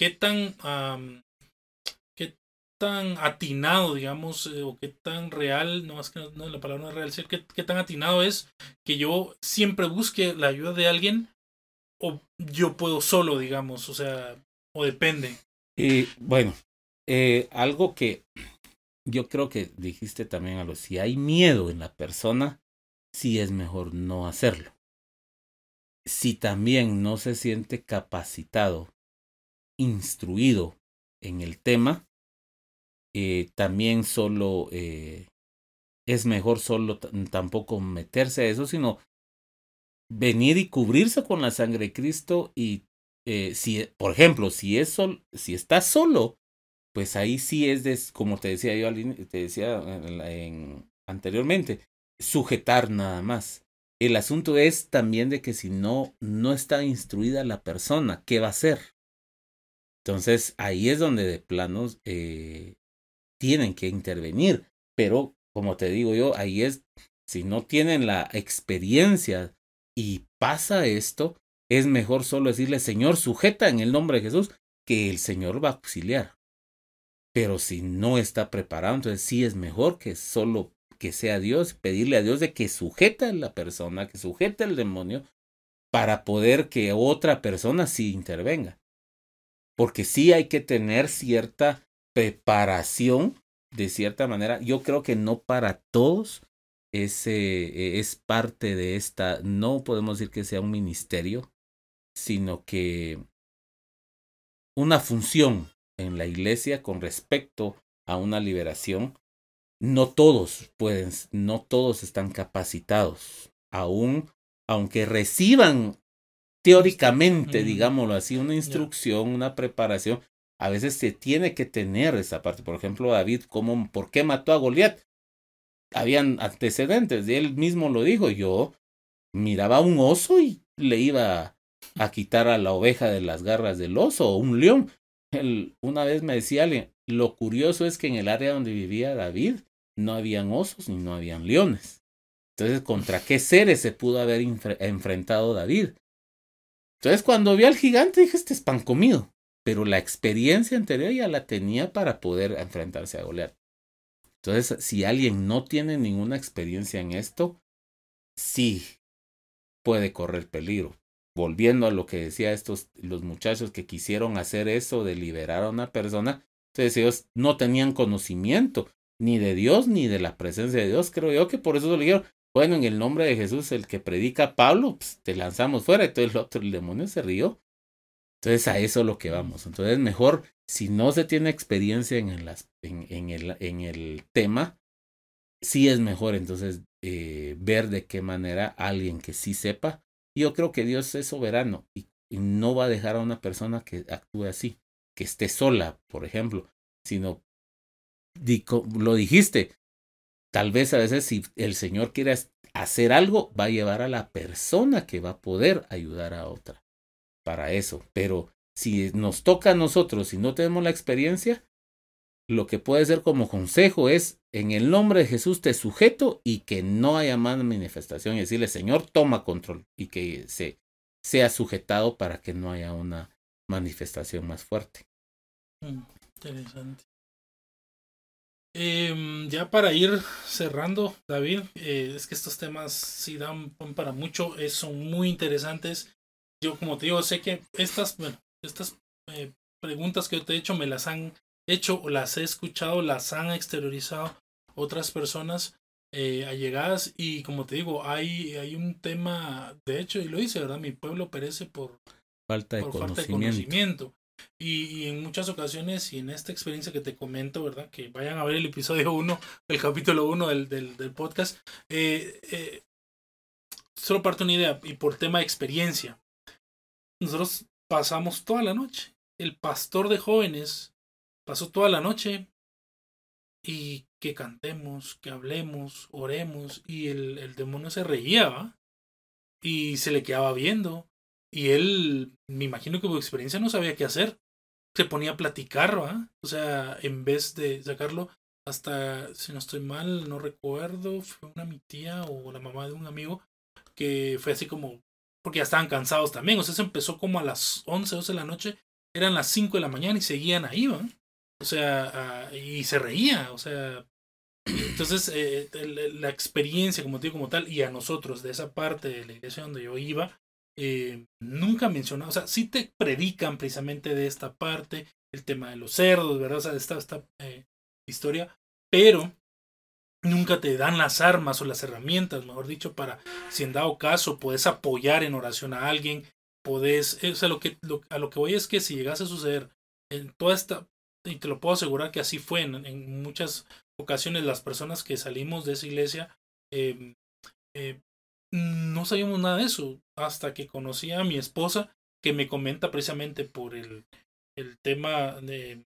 Qué tan atinado, digamos, o qué tan real, no es que no, la palabra no es real, sí, qué tan atinado es que yo siempre busque la ayuda de alguien o yo puedo solo, digamos, o sea, o depende? Y bueno, algo que yo creo que dijiste también, algo, si hay miedo en la persona, sí es mejor no hacerlo. Si también no se siente capacitado, instruido en el tema, también solo es mejor solo tampoco meterse a eso, sino venir y cubrirse con la sangre de Cristo. Y si, por ejemplo, si está solo, pues ahí sí es como te decía yo, te decía anteriormente, sujetar nada más. El asunto es también de que si no está instruida la persona, ¿qué va a hacer? Entonces ahí es donde de planos tienen que intervenir. Pero como te digo yo, ahí es, si no tienen la experiencia y pasa esto, es mejor solo decirle, Señor, sujeta en el nombre de Jesús, que el Señor va a auxiliar. Pero si no está preparado, entonces sí es mejor que solo que sea Dios, pedirle a Dios de que sujeta a la persona, que sujeta al demonio, para poder que otra persona sí intervenga. Porque sí hay que tener cierta preparación, de cierta manera. Yo creo que no para todos es parte de esta, no podemos decir que sea un ministerio, sino que una función en la iglesia con respecto a una liberación. No todos pueden, no todos están capacitados, aún aunque reciban teóricamente, digámoslo así, una instrucción, una preparación. A veces se tiene que tener esa parte. Por ejemplo, David, ¿por qué mató a Goliat? Habían antecedentes, y él mismo lo dijo. Yo miraba a un oso y le iba a quitar a la oveja de las garras del oso, o un león. Una vez me decía alguien, lo curioso es que en el área donde vivía David no habían osos ni no habían leones. Entonces, ¿contra qué seres se pudo haber enfrentado David? Entonces, cuando vi al gigante, dije, este es pan comido. Pero la experiencia anterior ya la tenía para poder enfrentarse a Goliat. Entonces, si alguien no tiene ninguna experiencia en esto, sí puede correr peligro. volviendo a lo que decía los muchachos que quisieron hacer eso de liberar a una persona, entonces ellos no tenían conocimiento ni de Dios ni de la presencia de Dios. Creo yo que por eso le dijeron, bueno, en el nombre de Jesús, el que predica Pablo, pues, te lanzamos fuera. Entonces el demonio se rió. Entonces a eso es lo que vamos. Entonces mejor, si no se tiene experiencia en el tema, sí es mejor entonces ver de qué manera alguien que sí sepa. Yo creo que Dios es soberano y no va a dejar a una persona que actúe así, que esté sola, por ejemplo, sino, lo dijiste, tal vez a veces si el Señor quiere hacer algo, va a llevar a la persona que va a poder ayudar a otra para eso. Pero si nos toca a nosotros y no tenemos la experiencia, lo que puede ser como consejo es, en el nombre de Jesús te sujeto y que no haya más manifestación y decirle, Señor, toma control y que sea sujetado para que no haya una manifestación más fuerte. Interesante. Ya para ir cerrando, David, es que estos temas sí dan para mucho, son muy interesantes. Yo, como te digo, sé que estas preguntas que yo te he hecho me las han hecho o las he escuchado, las han exteriorizado otras personas allegadas, y como te digo, hay un tema, de hecho, y lo dice, ¿verdad? Mi pueblo perece por falta de conocimiento. Y en muchas ocasiones, y en esta experiencia que te comento, ¿verdad? Que vayan a ver el episodio 1, el capítulo 1 del podcast. Solo parte una idea, y por tema de experiencia. Nosotros pasamos toda la noche. El pastor de jóvenes pasó toda la noche y que cantemos, que hablemos, oremos, y el demonio se reía, ¿va? Y se le quedaba viendo. Y él, me imagino que por experiencia no sabía qué hacer. Se ponía a platicar, ¿va? O sea, en vez de sacarlo, hasta, si no estoy mal, no recuerdo, fue mi tía o la mamá de un amigo, que fue así como, porque ya estaban cansados también. O sea, se empezó como a las 11, 12 de la noche, eran las 5 de la mañana y seguían ahí, ¿va? O sea, y se reía, o sea. Entonces, la experiencia, como te digo, como tal, y a nosotros de esa parte de la iglesia donde yo iba, nunca mencionaba, o sea, sí te predican precisamente de esta parte, el tema de los cerdos, ¿verdad? O sea, esta historia, pero nunca te dan las armas o las herramientas, mejor dicho, para, si en dado caso, puedes apoyar en oración a alguien, puedes, o sea, a lo que voy es que si llegase a suceder en toda esta, y te lo puedo asegurar que así fue en muchas ocasiones, las personas que salimos de esa iglesia, no sabíamos nada de eso, hasta que conocí a mi esposa, que me comenta precisamente por el tema de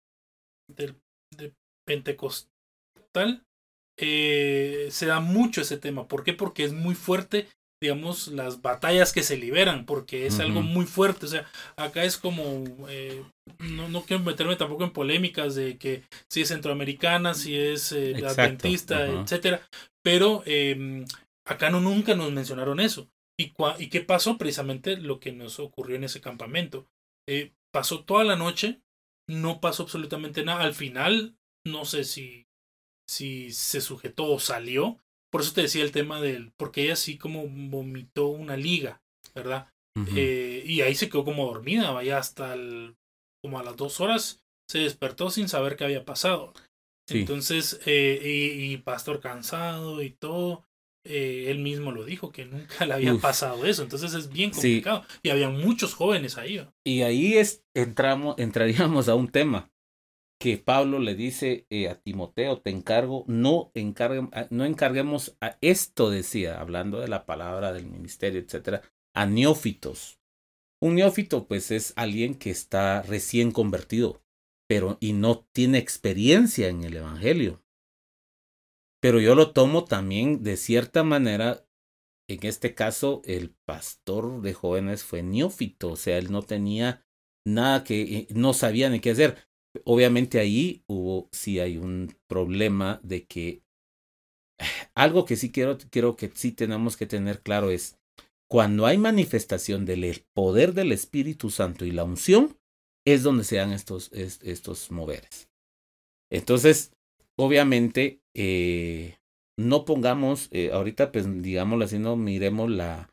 Pentecostal. Se da mucho ese tema. ¿Por qué? Porque es muy fuerte, digamos, las batallas que se liberan, porque es algo muy fuerte. O sea, acá es como, no quiero meterme tampoco en polémicas de que si es centroamericana, si es adventista, etcétera, pero acá nunca nos mencionaron eso. ¿Y qué pasó? Precisamente lo que nos ocurrió en ese campamento. Pasó toda la noche, no pasó absolutamente nada. Al final, no sé si se sujetó o salió. Por eso te decía el tema porque ella sí como vomitó una liga, ¿verdad? Y ahí se quedó como dormida, vaya, hasta como a las 2 horas se despertó sin saber qué había pasado. Sí. Entonces, y pastor cansado y todo, él mismo lo dijo, que nunca le había pasado eso. Entonces es bien complicado. Sí. Y había muchos jóvenes ahí, ¿no? Y ahí entraríamos a un tema que Pablo le dice a Timoteo, te encargo, no encarguemos a esto, decía, hablando de la palabra del ministerio, etcétera, a neófitos. Un neófito, pues, es alguien que está recién convertido, y no tiene experiencia en el evangelio. Pero yo lo tomo también de cierta manera, en este caso, el pastor de jóvenes fue neófito, o sea, él no tenía nada no sabía ni qué hacer. Obviamente ahí sí hay un problema de que algo que sí quiero que sí tenemos que tener claro es cuando hay manifestación del poder del Espíritu Santo y la unción es donde se dan estos moveres. Entonces, obviamente, no pongamos, ahorita pues digámoslo así, no miremos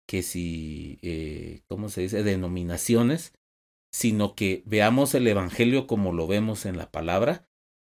¿cómo se dice?, denominaciones, sino que veamos el evangelio como lo vemos en la palabra.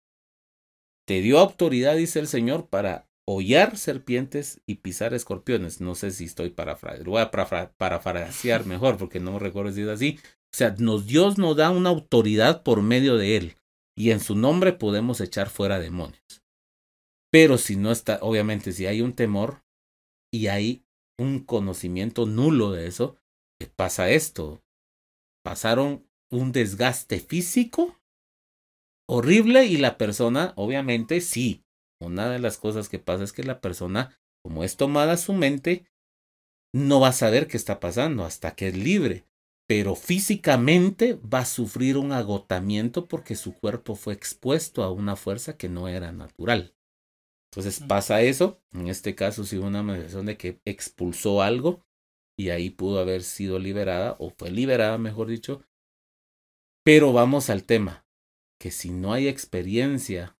Te dio autoridad, dice el Señor, para hollar serpientes y pisar escorpiones. No sé si estoy parafraseando, voy a parafrasear mejor porque no recuerdo si es así. O sea, Dios nos da una autoridad por medio de Él y en su nombre podemos echar fuera demonios. Pero si no está, obviamente, si hay un temor y hay un conocimiento nulo de eso, pasa esto. Pasaron un desgaste físico horrible y la persona, obviamente, sí. Una de las cosas que pasa es que la persona, como es tomada su mente, no va a saber qué está pasando hasta que es libre. Pero físicamente va a sufrir un agotamiento porque su cuerpo fue expuesto a una fuerza que no era natural. Entonces pasa eso. En este caso, sí hubo una manifestación de que expulsó algo y ahí pudo haber sido liberada, o fue liberada, mejor dicho. Pero vamos al tema, que si no hay experiencia,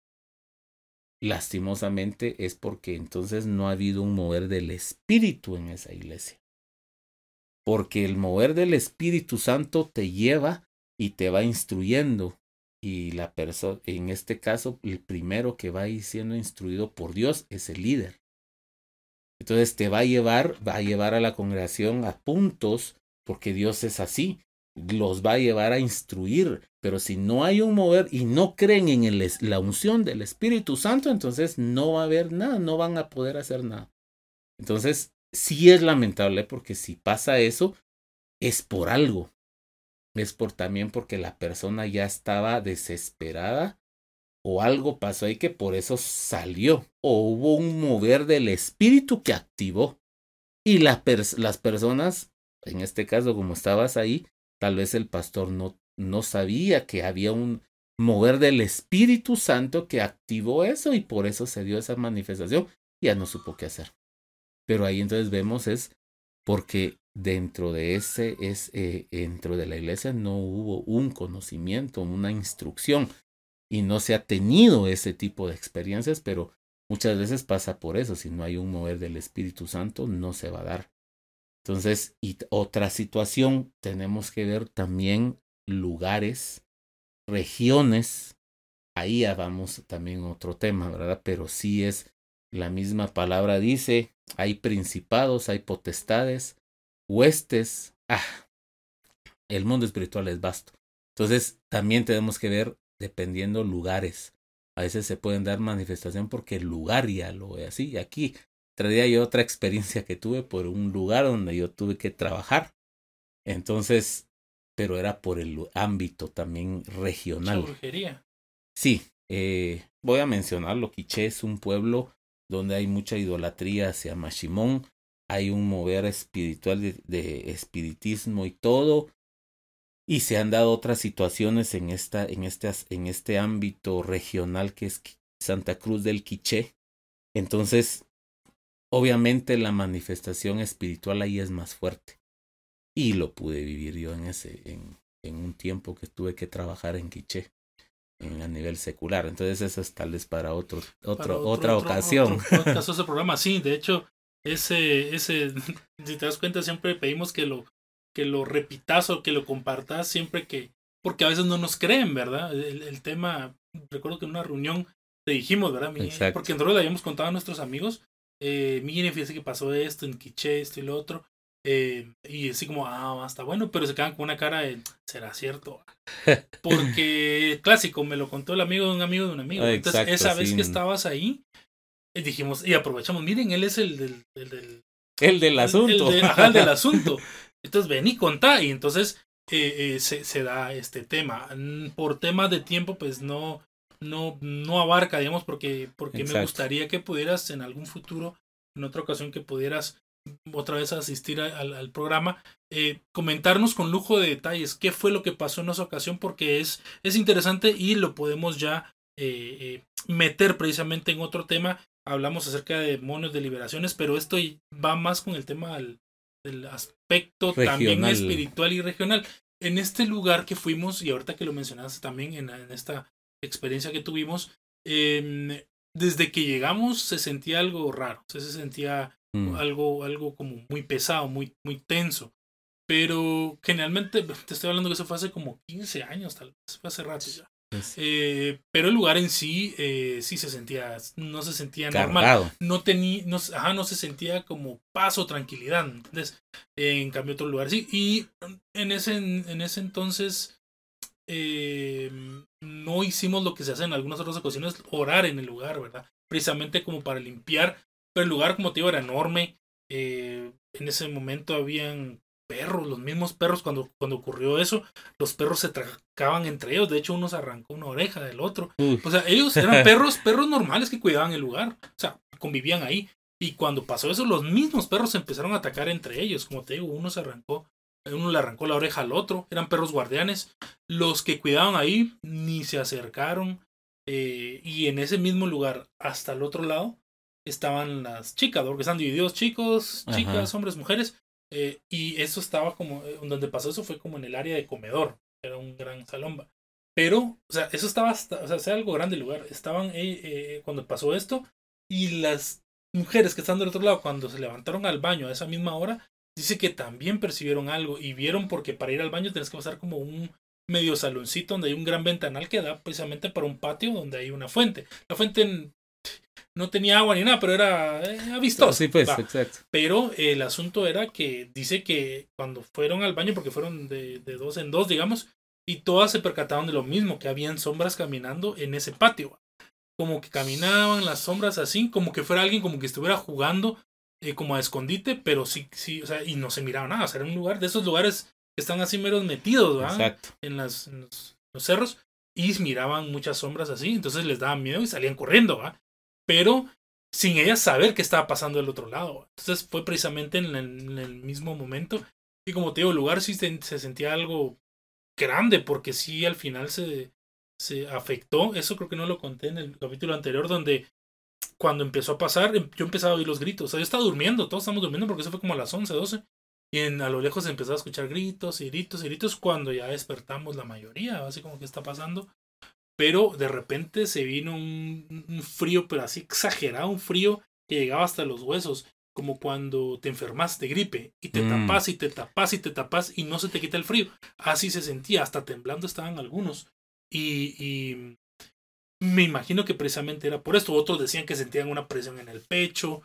lastimosamente es porque entonces no ha habido un mover del Espíritu en esa iglesia. Porque el mover del Espíritu Santo te lleva y te va instruyendo. Y la persona, en este caso, el primero que va a ir siendo instruido por Dios es el líder. Entonces te va a llevar a la congregación a puntos, porque Dios es así. Los va a llevar a instruir, pero si no hay un mover y no creen en la unción del Espíritu Santo, entonces no va a haber nada, no van a poder hacer nada. Entonces, sí es lamentable porque si pasa eso, es por algo. Es también porque la persona ya estaba desesperada o algo pasó ahí que por eso salió. O hubo un mover del Espíritu que activó. Y las personas, en este caso como estabas ahí, tal vez el pastor no sabía que había un mover del Espíritu Santo que activó eso y por eso se dio esa manifestación. Ya no supo qué hacer. Pero ahí entonces vemos es porque dentro de dentro de la iglesia no hubo un conocimiento, una instrucción y no se ha tenido ese tipo de experiencias, pero muchas veces pasa por eso. Si no hay un mover del Espíritu Santo, no se va a dar. Entonces, y otra situación, tenemos que ver también lugares, regiones. Ahí ya vamos también a otro tema, ¿verdad? Pero sí es la misma palabra dice, hay principados, hay potestades, huestes. El mundo espiritual es vasto. Entonces, también tenemos que ver, dependiendo lugares. A veces se pueden dar manifestación porque el lugar ya lo ve así. Aquí traía yo otra experiencia que tuve por un lugar donde yo tuve que trabajar. Entonces, pero era por el ámbito también regional. Mucha brujería. Sí, voy a mencionarlo. Quiché es un pueblo donde hay mucha idolatría hacia Mashimón. Hay un mover espiritual de espiritismo y todo. Y se han dado otras situaciones en este ámbito regional que es Santa Cruz del Quiché. Entonces, obviamente la manifestación espiritual ahí es más fuerte. Y lo pude vivir yo en un tiempo que tuve que trabajar en Quiché, a nivel secular. Entonces eso es tal vez para otra ocasión. Otro caso ese programa, sí. De hecho, ese si te das cuenta, siempre pedimos que lo repitas o que lo compartas siempre porque a veces no nos creen, ¿verdad? El tema, recuerdo que en una reunión te dijimos, ¿verdad? Porque nosotros le habíamos contado a nuestros amigos, miren, fíjense que pasó esto en Quiché, esto y lo otro. Y así como, está bueno, pero se quedan con una cara de, ¿será cierto? Porque, clásico, me lo contó el amigo de un amigo de un amigo. Entonces, esa vez que estabas ahí, dijimos, y aprovechamos, miren, él es el del asunto. El del asunto. Entonces, ven y contá. Y entonces se da este tema. Por temas de tiempo, pues no abarca, digamos, porque me gustaría que pudieras en algún futuro, en otra ocasión, que pudieras otra vez asistir al programa, comentarnos con lujo de detalles qué fue lo que pasó en esa ocasión, porque es interesante y lo podemos ya meter precisamente en otro tema. Hablamos acerca de demonios, de liberaciones, pero esto va más con el tema del aspecto regional, también espiritual y regional. En este lugar que fuimos, y ahorita que lo mencionaste también en esta experiencia que tuvimos, desde que llegamos se sentía algo raro, se sentía algo como muy pesado, muy, muy tenso. Pero generalmente, te estoy hablando que eso fue hace como 15 años, tal vez, fue hace rato ya. Pues, Pero el lugar en sí, sí se sentía, no se sentía normal. cargado. No se sentía como paz o tranquilidad, ¿entendés? En cambio, otro lugar sí. Y en ese entonces no hicimos lo que se hace en algunas otras ocasiones, orar en el lugar, ¿verdad? Precisamente como para limpiar. Pero el lugar, como te digo, era enorme. En ese momento habían perros, los mismos perros cuando ocurrió eso, los perros se tracaban entre ellos. De hecho, uno se arrancó una oreja del otro. Uf. O sea, ellos eran perros normales que cuidaban el lugar. O sea, convivían ahí. Y cuando pasó eso, los mismos perros se empezaron a atacar entre ellos. Como te digo, uno le arrancó la oreja al otro. Eran perros guardianes. Los que cuidaban ahí ni se acercaron. Y en ese mismo lugar, hasta el otro lado, estaban las chicas, porque están divididos chicos, chicas, Ajá. hombres, mujeres. Y eso estaba como, donde pasó eso fue como en el área de comedor. Era un gran salón. Pero, o sea, eso estaba, o sea, era algo grande el lugar. Estaban cuando pasó esto. Y las mujeres que están del otro lado, cuando se levantaron al baño a esa misma hora, dice que también percibieron algo. Y vieron porque para ir al baño tienes que pasar como un medio saloncito donde hay un gran ventanal que da precisamente para un patio donde hay una fuente. La fuente no tenía agua ni nada, pero era vistosa. Sí, pues, Va. exacto. Pero el asunto era que dice que cuando fueron al baño, porque fueron de dos en dos, digamos, y todas se percataron de lo mismo, que habían sombras caminando en ese patio. Como que caminaban las sombras así, como que fuera alguien como que estuviera jugando como a escondite, pero sí, sí, o sea, y no se miraba nada. O sea, era un lugar de esos lugares que están así meros metidos, ¿verdad? Exacto. En los cerros, y miraban muchas sombras así, entonces les daban miedo y salían corriendo, ¿verdad? Pero sin ellas saber qué estaba pasando del otro lado. Entonces fue precisamente en el mismo momento. Y como te digo, el lugar sí se sentía algo grande, porque sí al final se afectó. Eso creo que no lo conté en el capítulo anterior, donde cuando empezó a pasar, yo empezaba a oír los gritos. O sea, yo estaba durmiendo, todos estamos durmiendo porque eso fue como a las 11 12. Y a lo lejos se empezó a escuchar gritos y gritos y gritos cuando ya despertamos la mayoría, así como que está pasando. Pero de repente se vino un frío, pero así exagerado, un frío que llegaba hasta los huesos, como cuando te enfermas de gripe y te tapas y te tapas y te tapas y no se te quita el frío. Así se sentía, hasta temblando estaban algunos. Y me imagino que precisamente era por esto. Otros decían que sentían una presión en el pecho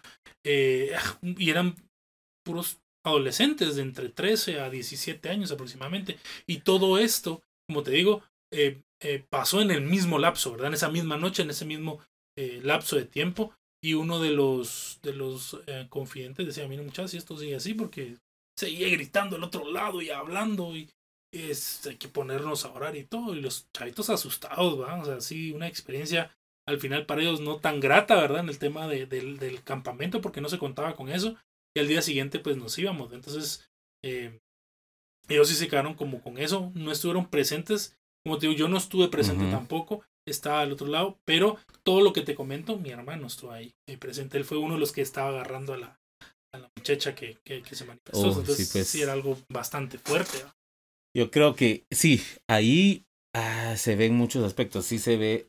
y eran puros adolescentes de entre 13 a 17 años aproximadamente. Y todo esto, como te digo, pasó en el mismo lapso, ¿verdad? En esa misma noche, en ese mismo lapso de tiempo. Y uno de los confidentes decía, mira muchachos, si esto sigue así, porque seguía gritando al otro lado y hablando y hay que ponernos a orar y todo. Y los chavitos asustados, ¿verdad? O sea, sí, una experiencia al final para ellos no tan grata, ¿verdad? En el tema del campamento, porque no se contaba con eso. Y al día siguiente, pues nos íbamos. Entonces, ellos sí se quedaron como con eso. No estuvieron presentes. Como te digo, yo no estuve presente tampoco. Estaba al otro lado. Pero todo lo que te comento, mi hermano estuvo ahí presente. Él fue uno de los que estaba agarrando a la muchacha que se manifestó. Entonces, Sí, pues. sí, era algo bastante fuerte, ¿verdad? Yo creo que sí, ahí se ven muchos aspectos. Sí se ve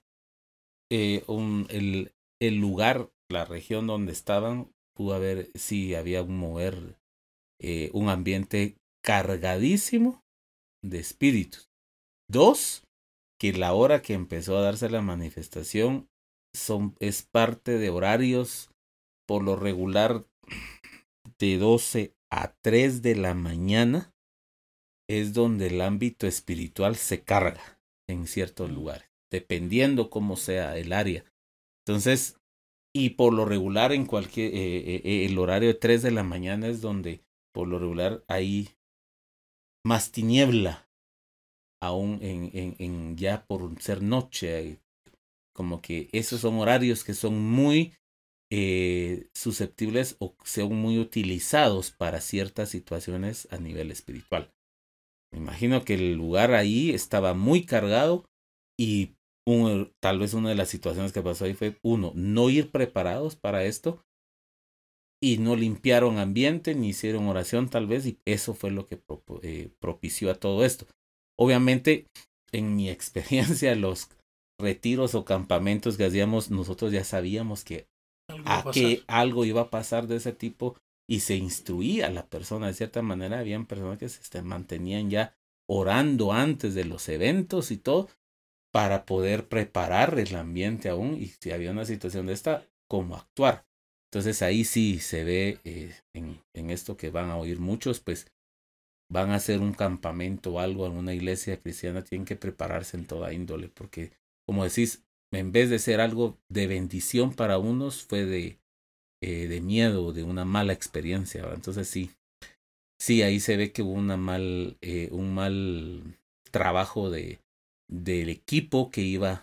el lugar, la región donde estaban, pudo haber, sí, había un mover, un ambiente cargadísimo de espíritus. Dos, que la hora que empezó a darse la manifestación es parte de horarios por lo regular de 12 a 3 de la mañana. Es donde el ámbito espiritual se carga en ciertos lugares, dependiendo cómo sea el área. Entonces, y por lo regular en cualquier, el horario de 3 de la mañana es donde por lo regular hay más tiniebla, aún en ya por ser noche. Como que esos son horarios que son muy susceptibles o son muy utilizados para ciertas situaciones a nivel espiritual. Me imagino que el lugar ahí estaba muy cargado y tal vez una de las situaciones que pasó ahí fue, uno, no ir preparados para esto y no limpiaron ambiente ni hicieron oración tal vez y eso fue lo que propició a todo esto. Obviamente, en mi experiencia, los retiros o campamentos que hacíamos, nosotros ya sabíamos que que algo iba a pasar de ese tipo y se instruía a la persona. De cierta manera, habían personas que se mantenían ya orando antes de los eventos y todo para poder preparar el ambiente aún y si había una situación de esta, cómo actuar. Entonces ahí sí se ve en esto que van a oír muchos, pues van a hacer un campamento o algo en una iglesia cristiana, tienen que prepararse en toda índole, porque como decís, en vez de ser algo de bendición para unos, fue de miedo, de una mala experiencia, ¿verdad? Entonces sí, ahí se ve que hubo un mal trabajo del equipo que iba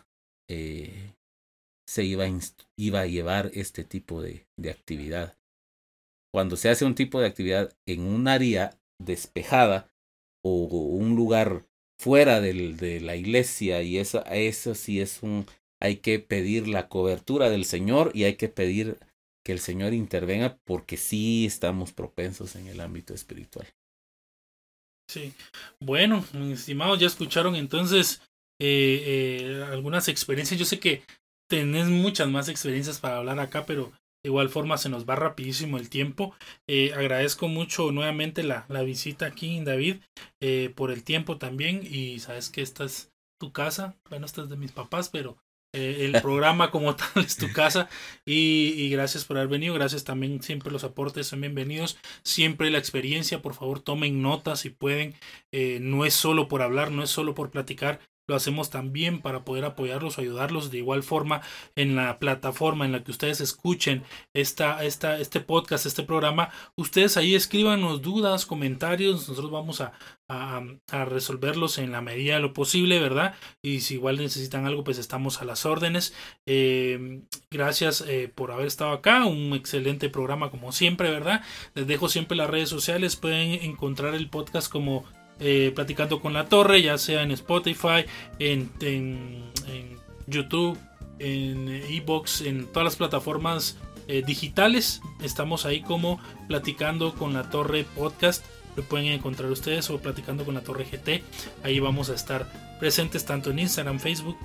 a llevar este tipo de actividad. Cuando se hace un tipo de actividad en un área despejada o un lugar fuera de la iglesia, y eso sí hay que pedir la cobertura del Señor y hay que pedir que el Señor intervenga, porque sí estamos propensos en el ámbito espiritual. Sí, bueno, mis estimados, ya escucharon entonces algunas experiencias. Yo sé que tenés muchas más experiencias para hablar acá, pero de igual forma se nos va rapidísimo el tiempo. Agradezco mucho nuevamente la visita aquí, David, por el tiempo también. Y sabes que esta es tu casa. Bueno, esta es de mis papás, pero el programa como tal es tu casa. Y gracias por haber venido. Gracias también, siempre los aportes son bienvenidos. Siempre la experiencia, por favor tomen notas si pueden. No es solo por hablar, no es solo por platicar. Lo hacemos también para poder apoyarlos o ayudarlos. De igual forma, en la plataforma en la que ustedes escuchen este podcast, este programa, ustedes ahí escríbanos dudas, comentarios. Nosotros vamos a resolverlos en la medida de lo posible, ¿verdad? Y si igual necesitan algo, pues estamos a las órdenes. Gracias por haber estado acá. Un excelente programa como siempre, ¿verdad? Les dejo siempre las redes sociales. Pueden encontrar el podcast como Platicando con la Torre, ya sea en Spotify, en YouTube, en iVoox, en todas las plataformas digitales. Estamos ahí como Platicando con la Torre Podcast. Lo pueden encontrar ustedes, o Platicando con la Torre GT. Ahí vamos a estar presentes tanto en Instagram, Facebook.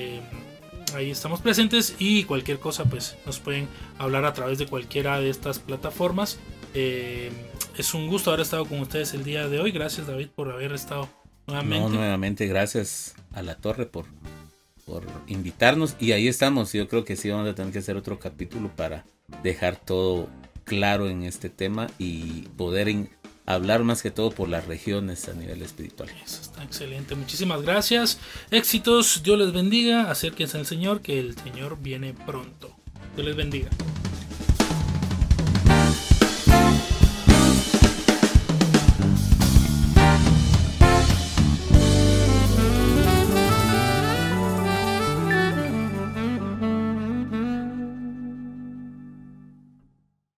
Ahí estamos presentes, y cualquier cosa pues nos pueden hablar a través de cualquiera de estas plataformas. Es un gusto haber estado con ustedes el día de hoy. Gracias, David, por haber estado nuevamente. No, nuevamente gracias a la Torre por invitarnos, y ahí estamos. Yo creo que sí vamos a tener que hacer otro capítulo para dejar todo claro en este tema y poder hablar más que todo por las regiones a nivel espiritual. Eso está excelente. Muchísimas gracias. Éxitos. Dios les bendiga. Acérquense al Señor, que el Señor viene pronto. Dios les bendiga.